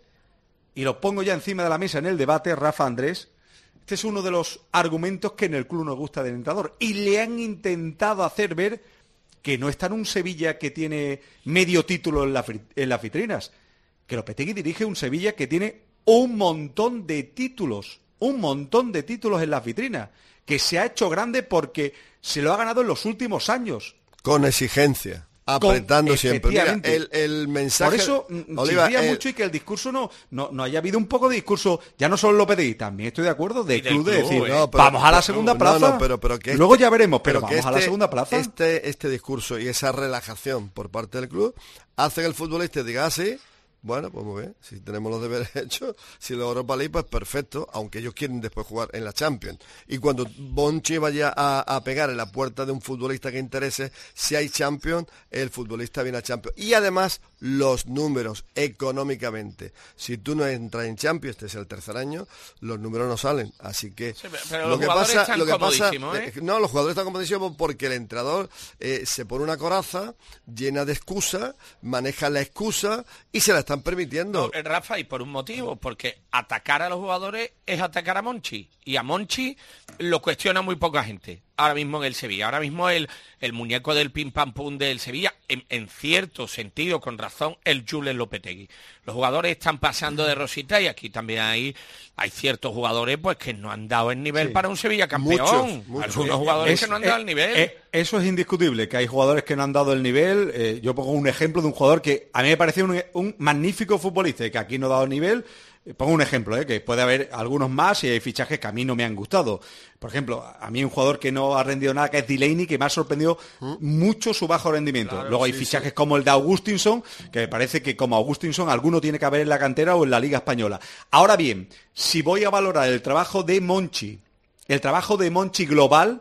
y lo pongo ya encima de la mesa en el debate, Rafa, Andrés, este es uno de los argumentos que en el club nos gusta del entrenador. Y le han intentado hacer ver que no está en un Sevilla que tiene medio título en, la, en las vitrinas, que Lopetegui dirige un Sevilla que tiene un montón de títulos, un montón de títulos en las vitrinas, que se ha hecho grande porque se lo ha ganado en los últimos años. Con exigencia. Apretando Con, siempre. Mira, el, el mensaje... Por eso Oliva, chirría el... mucho y que el discurso no, no, no haya habido un poco de discurso, ya no solo Lopetegui, también estoy de acuerdo, de club, club de decir, eh. no, pero, vamos a la pero, segunda no, plaza, no, pero, pero que este, luego ya veremos, pero, pero vamos este, a la segunda plaza. Este, este discurso y esa relajación por parte del club hace que el futbolista diga así. Bueno, pues muy bien, si tenemos los deberes hechos, si la Europa League, pues perfecto, aunque ellos quieren después jugar en la Champions. Y cuando Monchi vaya a, a pegar en la puerta de un futbolista que interese, si hay Champions, el futbolista viene a Champions. Y además, los números económicamente. Si tú no entras en Champions, este es el tercer año, los números no salen. Así que, sí, pero lo los que jugadores pasa, están lo que pasa, ¿eh? no, los jugadores están comodísimos porque el entrenador eh, se pone una coraza llena de excusas, maneja la excusa y se la están permitiendo. No, Rafa, y por un motivo, porque atacar a los jugadores es atacar a Monchi, y a Monchi lo cuestiona muy poca gente ahora mismo en el Sevilla. Ahora mismo el, el muñeco del pim pam pum del Sevilla, en, en cierto sentido, con razón, el Julen Lopetegui. Los jugadores están pasando de rosita y aquí también hay, hay ciertos jugadores pues que no han dado el nivel sí. para un Sevilla campeón. Muchos, muchos. Algunos jugadores es, que no han es, dado el nivel. Es, eso es indiscutible, que hay jugadores que no han dado el nivel. Eh, yo pongo un ejemplo de un jugador que a mí me pareció un, un magnífico futbolista y que aquí no ha dado el nivel. Pongo un ejemplo, ¿eh? que puede haber algunos más y hay fichajes que a mí no me han gustado. Por ejemplo, a mí un jugador que no ha rendido nada, que es Delaney, que me ha sorprendido ¿Mm? mucho su bajo rendimiento. Claro, Luego hay sí, fichajes sí. como el de Augustinson, que me parece que como Augustinson alguno tiene que haber en la cantera o en la Liga Española. Ahora bien, si voy a valorar el trabajo de Monchi, el trabajo de Monchi global,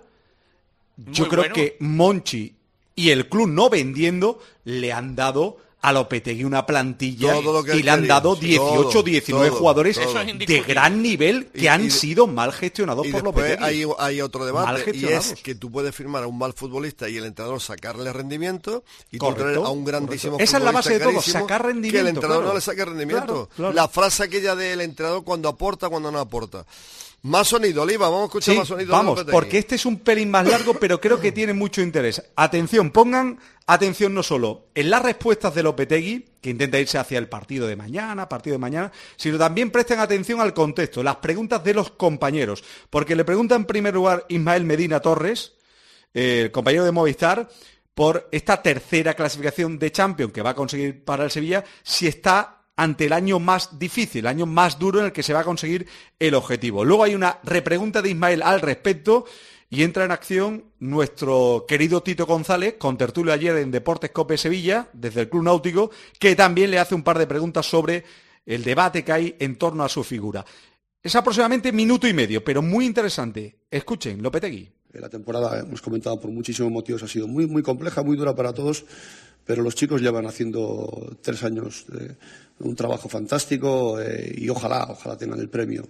Muy yo creo bueno. que Monchi y el club no vendiendo le han dado a Lopetegui una plantilla y le han dado dieciocho, diecinueve todo, jugadores todo. de gran nivel que y, han y, sido mal gestionados y por Lopetegui. Hay, hay otro debate y es que tú puedes firmar a un mal futbolista y el entrenador sacarle rendimiento y tú traer a un grandísimo correcto. Esa es la base de todo, sacar rendimiento. Que el entrenador claro. no le saque rendimiento. Claro, claro. La frase aquella del entrenador cuando aporta, cuando no aporta. Más sonido, Oliva, vamos a escuchar sí, más sonido. Vamos, porque este es un pelín más largo, pero creo que tiene mucho interés. Atención, pongan atención no solo en las respuestas de Lopetegui, que intenta irse hacia el partido de mañana, partido de mañana, sino también presten atención al contexto, las preguntas de los compañeros. Porque le pregunta en primer lugar Ismael Medina Torres, eh, el compañero de Movistar, por esta tercera clasificación de Champions que va a conseguir para el Sevilla, si está ante el año más difícil, el año más duro en el que se va a conseguir el objetivo. Luego hay una repregunta de Ismael al respecto y entra en acción nuestro querido Tito González, con tertulio ayer en Deportes Cope Sevilla, desde el Club Náutico, que también le hace un par de preguntas sobre el debate que hay en torno a su figura. Es aproximadamente minuto y medio, pero muy interesante. Escuchen, Lopetegui. La temporada, hemos comentado, por muchísimos motivos ha sido muy, muy compleja, muy dura para todos, pero los chicos llevan haciendo tres años de un trabajo fantástico eh, y ojalá, ojalá tengan el premio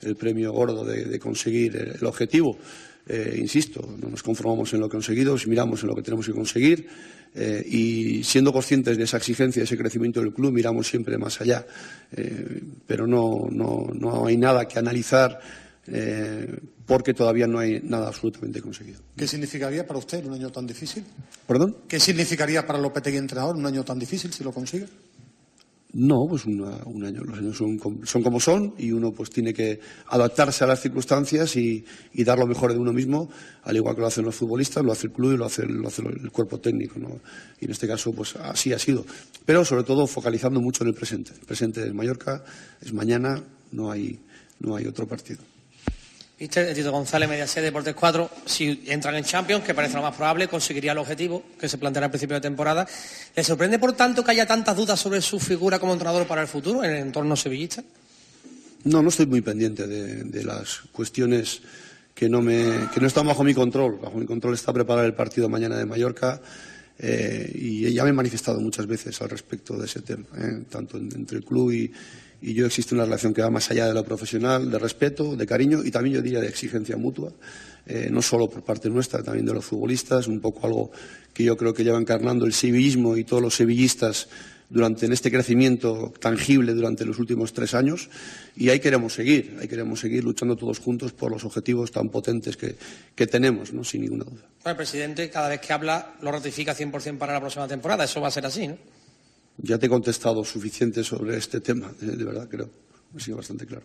el premio gordo de, de conseguir el, el objetivo. Eh, insisto, no nos conformamos en lo conseguido, miramos en lo que tenemos que conseguir eh, y siendo conscientes de esa exigencia, de ese crecimiento del club, miramos siempre más allá. Eh, pero no, no, no hay nada que analizar eh, porque todavía no hay nada absolutamente conseguido. ¿Qué significaría para usted un año tan difícil? ¿Perdón? ¿Qué significaría para Lopetegui entrenador un año tan difícil si lo consigue? No, pues una, un año, los años son, son como son y uno pues tiene que adaptarse a las circunstancias y, y dar lo mejor de uno mismo, al igual que lo hacen los futbolistas, lo hace el club y lo hace, lo hace el cuerpo técnico, ¿no? Y en este caso pues así ha sido, pero sobre todo focalizando mucho en el presente. El presente de Mallorca es mañana, no hay, no hay otro partido. Mister Tito González, Mediaset, Deportes cuatro, si entran en Champions, que parece lo más probable, conseguiría el objetivo que se planteará al principio de temporada. ¿Le sorprende, por tanto, que haya tantas dudas sobre su figura como entrenador para el futuro en el entorno sevillista? No, no estoy muy pendiente de, de las cuestiones que no, me, que no están bajo mi control. Bajo mi control está preparar el partido mañana de Mallorca eh, y ya me he manifestado muchas veces al respecto de ese tema, eh, tanto en, entre el club y... Y yo existe una relación que va más allá de lo profesional, de respeto, de cariño y también yo diría de exigencia mutua, eh, no solo por parte nuestra, también de los futbolistas, un poco algo que yo creo que lleva encarnando el sevillismo y todos los sevillistas durante en este crecimiento tangible durante los últimos tres años y ahí queremos seguir, ahí queremos seguir luchando todos juntos por los objetivos tan potentes que, que tenemos, ¿no? Sin ninguna duda. El presidente cada vez que habla lo ratifica cien por ciento para la próxima temporada, eso va a ser así, ¿no? Ya te he contestado suficiente sobre este tema, de, de verdad creo, ha sido bastante claro.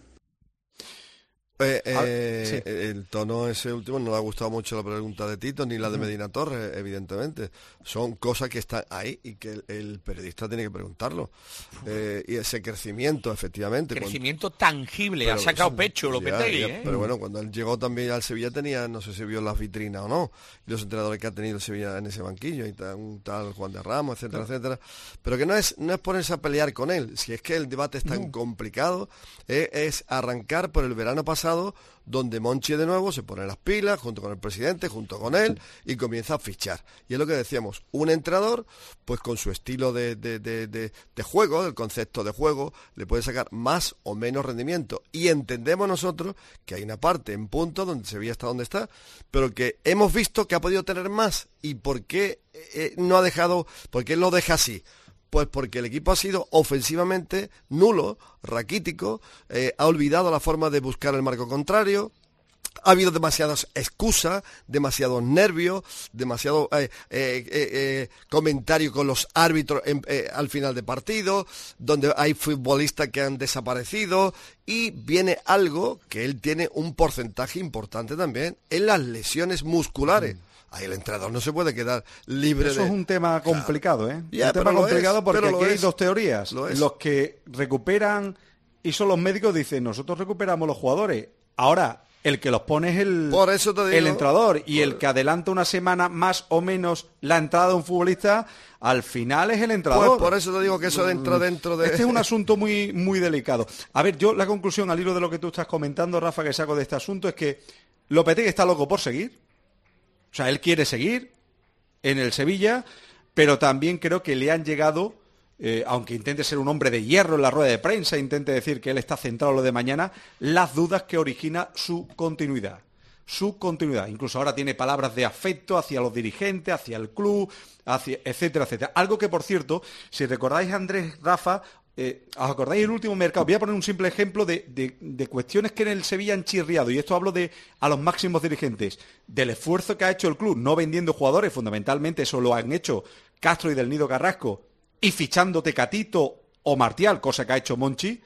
Eh, eh, ah, sí. El tono ese último no le ha gustado mucho la pregunta de Tito ni la de Uh-huh. Medina Torres, evidentemente. Son cosas que están ahí y que el, el periodista tiene que preguntarlo. Eh, y ese crecimiento, efectivamente. Crecimiento cuando... tangible, pero, ha sacado sí, pecho Lopetegui, ya, ya, ¿eh? Pero bueno, cuando él llegó también al Sevilla tenía, no sé si vio las vitrinas o no, y los entrenadores que ha tenido el Sevilla en ese banquillo, y tal, un tal Juan de Ramos, etcétera, claro. etcétera. Pero que no es, no es ponerse a pelear con él, si es que el debate es tan no. complicado, eh, es arrancar por el verano pasado, donde Monchi de nuevo se pone las pilas junto con el presidente, junto con él, y comienza a fichar. Y es lo que decíamos, un entrenador, pues con su estilo de, de, de, de, de juego, del concepto de juego, le puede sacar más o menos rendimiento. Y entendemos nosotros que hay una parte en punto donde Sevilla está donde está, pero que hemos visto que ha podido tener más. ¿Y por qué eh, no ha dejado, por qué lo deja así? Pues porque el equipo ha sido ofensivamente nulo, raquítico, eh, ha olvidado la forma de buscar el marco contrario, ha habido demasiadas excusas, demasiados nervios, demasiado eh, eh, eh, eh, comentario con los árbitros en, eh, al final de partido, donde hay futbolistas que han desaparecido y viene algo que él tiene un porcentaje importante también en las lesiones musculares. Mm. Ahí el entrenador no se puede quedar libre. Eso de... es un tema complicado, ¿eh? Ya, un tema complicado es, porque aquí hay es. dos teorías. Los que recuperan y son los médicos dicen, nosotros recuperamos los jugadores. Ahora, el que los pone es el, por eso te digo, el entrenador y por... el que adelanta una semana más o menos la entrada de un futbolista, al final es el entrenador. Pues por eso te digo que eso entra dentro de... Este es un asunto muy, muy delicado. A ver, yo la conclusión al hilo de lo que tú estás comentando, Rafa, que saco de este asunto es que Lopetegui está loco por seguir. O sea, él quiere seguir en el Sevilla, pero también creo que le han llegado, eh, aunque intente ser un hombre de hierro en la rueda de prensa, intente decir que él está centrado en lo de mañana, las dudas que origina su continuidad. Su continuidad. Incluso ahora tiene palabras de afecto hacia los dirigentes, hacia el club, hacia, etcétera, etcétera. Algo que, por cierto, si recordáis, Andrés, Rafa, Eh, ¿os acordáis del último mercado? Voy a poner un simple ejemplo de, de, de cuestiones que en el Sevilla han chirriado, y esto hablo de a los máximos dirigentes, del esfuerzo que ha hecho el club, no vendiendo jugadores, fundamentalmente eso lo han hecho Castro y Del Nido Carrasco, y fichando Tecatito o Martial, cosa que ha hecho Monchi,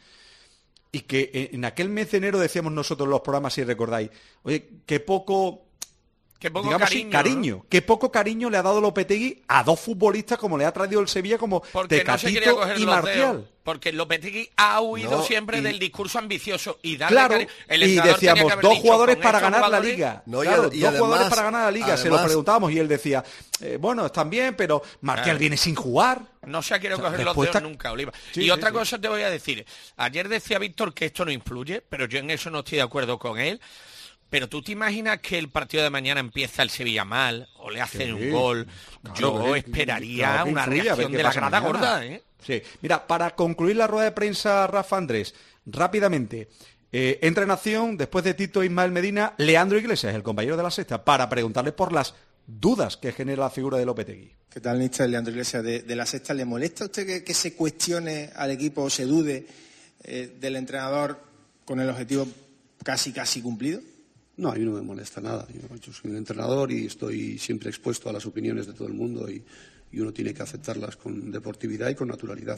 y que en aquel mes de enero decíamos nosotros en los programas, si recordáis, oye, qué poco... Qué poco digamos cariño, sí, cariño. ¿no? Qué poco cariño le ha dado Lopetegui a dos futbolistas como le ha traído el Sevilla, como porque Tecatito no y Martial. Dedos, porque Lopetegui ha huido no, siempre y, del discurso ambicioso y darle claro, cari- el y decíamos dos dicho, jugadores para ganar jugadores, la liga. No, claro, y, y dos además, jugadores para ganar la liga. Además, se lo preguntábamos y él decía, eh, bueno, están bien, pero Martial claro. viene sin jugar. No se ha querido o sea, coger los dedos nunca, Oliva. Sí, y sí, otra sí. cosa te voy a decir. Ayer decía Víctor que esto no influye, pero yo en eso no estoy de acuerdo con él. Pero tú te imaginas que el partido de mañana empieza el Sevilla mal o le hacen sí, un gol. Claro, yo esperaría claro una influye, reacción de la grada gorda, ¿eh? Sí. Mira, para concluir la rueda de prensa, Rafa, Andrés, rápidamente. Eh, entra en acción, después de Tito Ismael Medina, Leandro Iglesias, el compañero de La Sexta, para preguntarle por las dudas que genera la figura de Lopetegui. ¿Qué tal, mister Leandro Iglesias de, de La Sexta? ¿Le molesta a usted que, que se cuestione al equipo o se dude eh, del entrenador con el objetivo casi casi cumplido? No, a mí no me molesta nada. Yo, yo soy un entrenador y estoy siempre expuesto a las opiniones de todo el mundo y, y uno tiene que aceptarlas con deportividad y con naturalidad.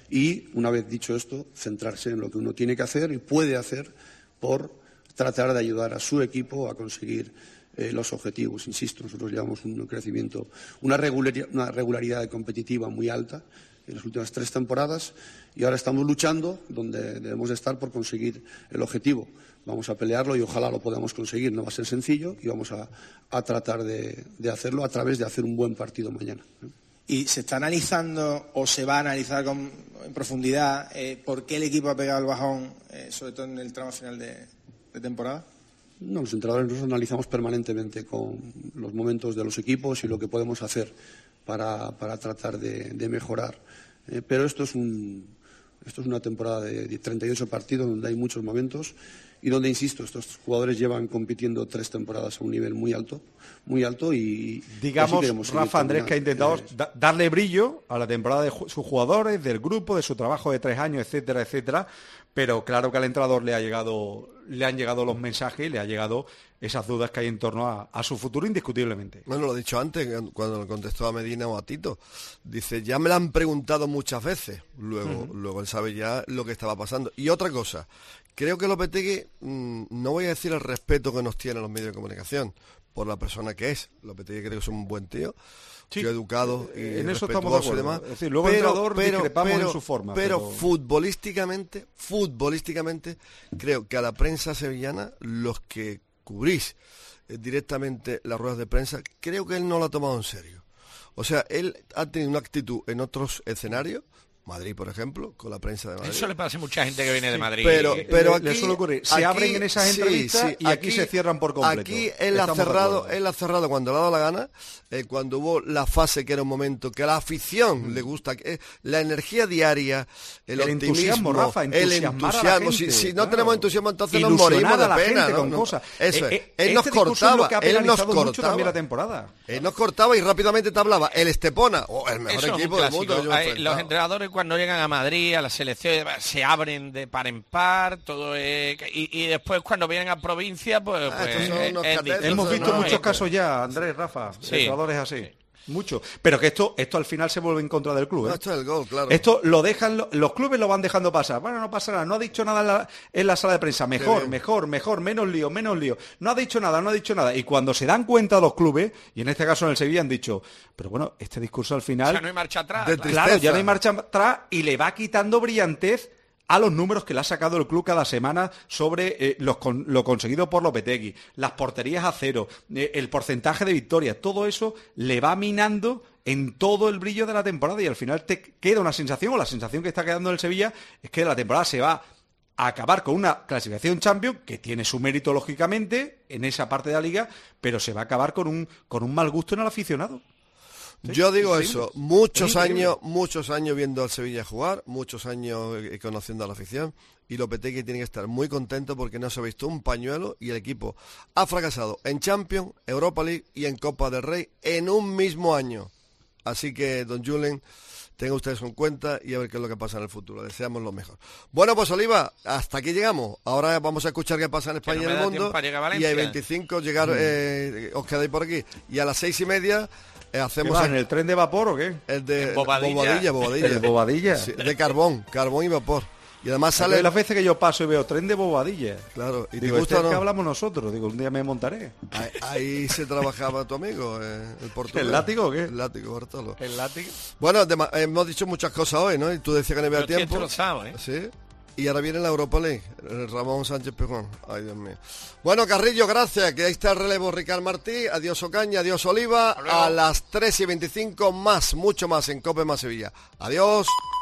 Y, una vez dicho esto, centrarse en lo que uno tiene que hacer y puede hacer por tratar de ayudar a su equipo a conseguir eh, los objetivos. Insisto, nosotros llevamos un crecimiento, una regularidad, una regularidad competitiva muy alta en las últimas tres temporadas y ahora estamos luchando donde debemos de estar por conseguir el objetivo. Vamos a pelearlo y ojalá lo podamos conseguir. No va a ser sencillo y vamos a, a tratar de, de hacerlo a través de hacer un buen partido mañana. ¿Y se está analizando o se va a analizar con, en profundidad eh, por qué el equipo ha pegado el bajón, eh, sobre todo en el tramo final de, de temporada? No, los entrenadores nos analizamos permanentemente con los momentos de los equipos y lo que podemos hacer para, para tratar de, de mejorar. Eh, pero esto es, un, esto es una temporada de, de treinta y ocho partidos donde hay muchos momentos y donde, insisto, estos jugadores llevan compitiendo tres temporadas a un nivel muy alto, muy alto y... Digamos, Rafa Andrés, que ha intentado eh, da, darle brillo a la temporada de sus jugadores, del grupo, de su trabajo de tres años, etcétera, etcétera, pero claro que al entrenador le ha llegado, le han llegado los mensajes y le ha llegado esas dudas que hay en torno a, a su futuro indiscutiblemente. Bueno, lo he dicho antes, cuando le contestó a Medina o a Tito, dice, ya me lo han preguntado muchas veces, luego, uh-huh. luego él sabe ya lo que estaba pasando. Y otra cosa, creo que Lopetegui, mmm, no voy a decir el respeto que nos tienen los medios de comunicación por la persona que es. Lopetegui creo que es un buen tío, sí, tío educado y en eso estamos de acuerdo. Y demás. Es decir, luego pero, entrenador pero, discrepamos pero, en su forma. Pero, pero futbolísticamente, futbolísticamente, creo que a la prensa sevillana, los que cubrís eh, directamente las ruedas de prensa, creo que él no lo ha tomado en serio. O sea, él ha tenido una actitud en otros escenarios, Madrid, por ejemplo, con la prensa de Madrid. Eso le pasa a mucha gente que viene sí, de Madrid. Pero, pero aquí, le suele ocurrir. Se aquí, abren en esas entrevistas sí, sí, y aquí, aquí se cierran por completo. Aquí él ha cerrado, él ha cerrado cuando le ha dado la gana, eh, cuando hubo la fase que era un momento que a la afición mm. le gusta, eh, la energía diaria, el, el optimismo, entusiasmo, Rafa, el entusiasmo. Si, si claro. no tenemos entusiasmo, entonces nos morimos de pena. ¿no? No, eso eh, es. Eh, él este nos cortaba, él nos cortaba. La temporada. Él nos cortaba y rápidamente te hablaba. El Estepona, oh, el mejor eso equipo del mundo. Hay, los entrenadores cuando llegan a Madrid, a la selección, se abren de par en par, todo es, y, y después cuando vienen a provincia, pues, ah, pues es, es catetos, hemos visto no, muchos no, casos ya, Andrés, Rafa, sí. entrenadores así. Sí. Mucho, pero que esto esto al final se vuelve en contra del club, ¿eh? No, esto es el gol, claro. Esto lo dejan, los clubes lo van dejando pasar. Bueno, no pasa nada, no ha dicho nada en la, en la sala de prensa. Mejor, mejor, mejor, menos lío, menos lío. No ha dicho nada, no ha dicho nada. Y cuando se dan cuenta los clubes, y en este caso en el Sevilla han dicho, pero bueno, este discurso al final... O sea, no hay marcha atrás. Claro, claro, ya no hay marcha atrás y le va quitando brillantez a los números que le ha sacado el club cada semana sobre eh, los con, lo conseguido por Lopetegui, las porterías a cero, eh, el porcentaje de victorias, todo eso le va minando en todo el brillo de la temporada y al final te queda una sensación, o la sensación que está quedando en el Sevilla es que la temporada se va a acabar con una clasificación Champions que tiene su mérito lógicamente en esa parte de la liga, pero se va a acabar con un, con un mal gusto en el aficionado. ¿Sí? Yo digo Increíble. eso, muchos años, muchos años viendo al Sevilla jugar, muchos años eh, conociendo a la afición, y Lopetegui tiene que estar muy contento porque no se ha visto un pañuelo y el equipo ha fracasado en Champions, Europa League y en Copa del Rey en un mismo año. Así que, don Julen, tengan ustedes en cuenta y a ver qué es lo que pasa en el futuro. Deseamos lo mejor. Bueno, pues Oliva, hasta aquí llegamos. Ahora vamos a escuchar qué pasa en España y en el mundo. Y hay veinticinco, llegar, mm. eh, os quedáis por aquí. Y a las seis y media... Eh, hacemos ¿En el tren de vapor o qué? El de Bobadilla. Bobadilla, Bobadilla. ¿El de Bobadilla? Sí, de carbón, carbón y vapor. Y además sale... Las veces que yo paso y veo tren de Bobadilla. Claro. ¿Y digo, te gusta este no? es que hablamos nosotros. Digo, un día me montaré. Ahí, ahí se trabajaba tu amigo, eh, el portugués. ¿El látigo o qué? El látigo, Bartolo. ¿El látigo? Bueno, de, hemos dicho muchas cosas hoy, ¿no? Y tú decías que no había Pero tiempo. Lo sabe, ¿eh? Sí. Y ahora viene la Europa League, el Ramón Sánchez Pejón. Ay, Dios mío. Bueno, Carrillo, gracias, que ahí está el relevo Ricard Martí. Adiós Ocaña, adiós Oliva. A las tres y veinticinco más, mucho más en Cope más Sevilla. Adiós.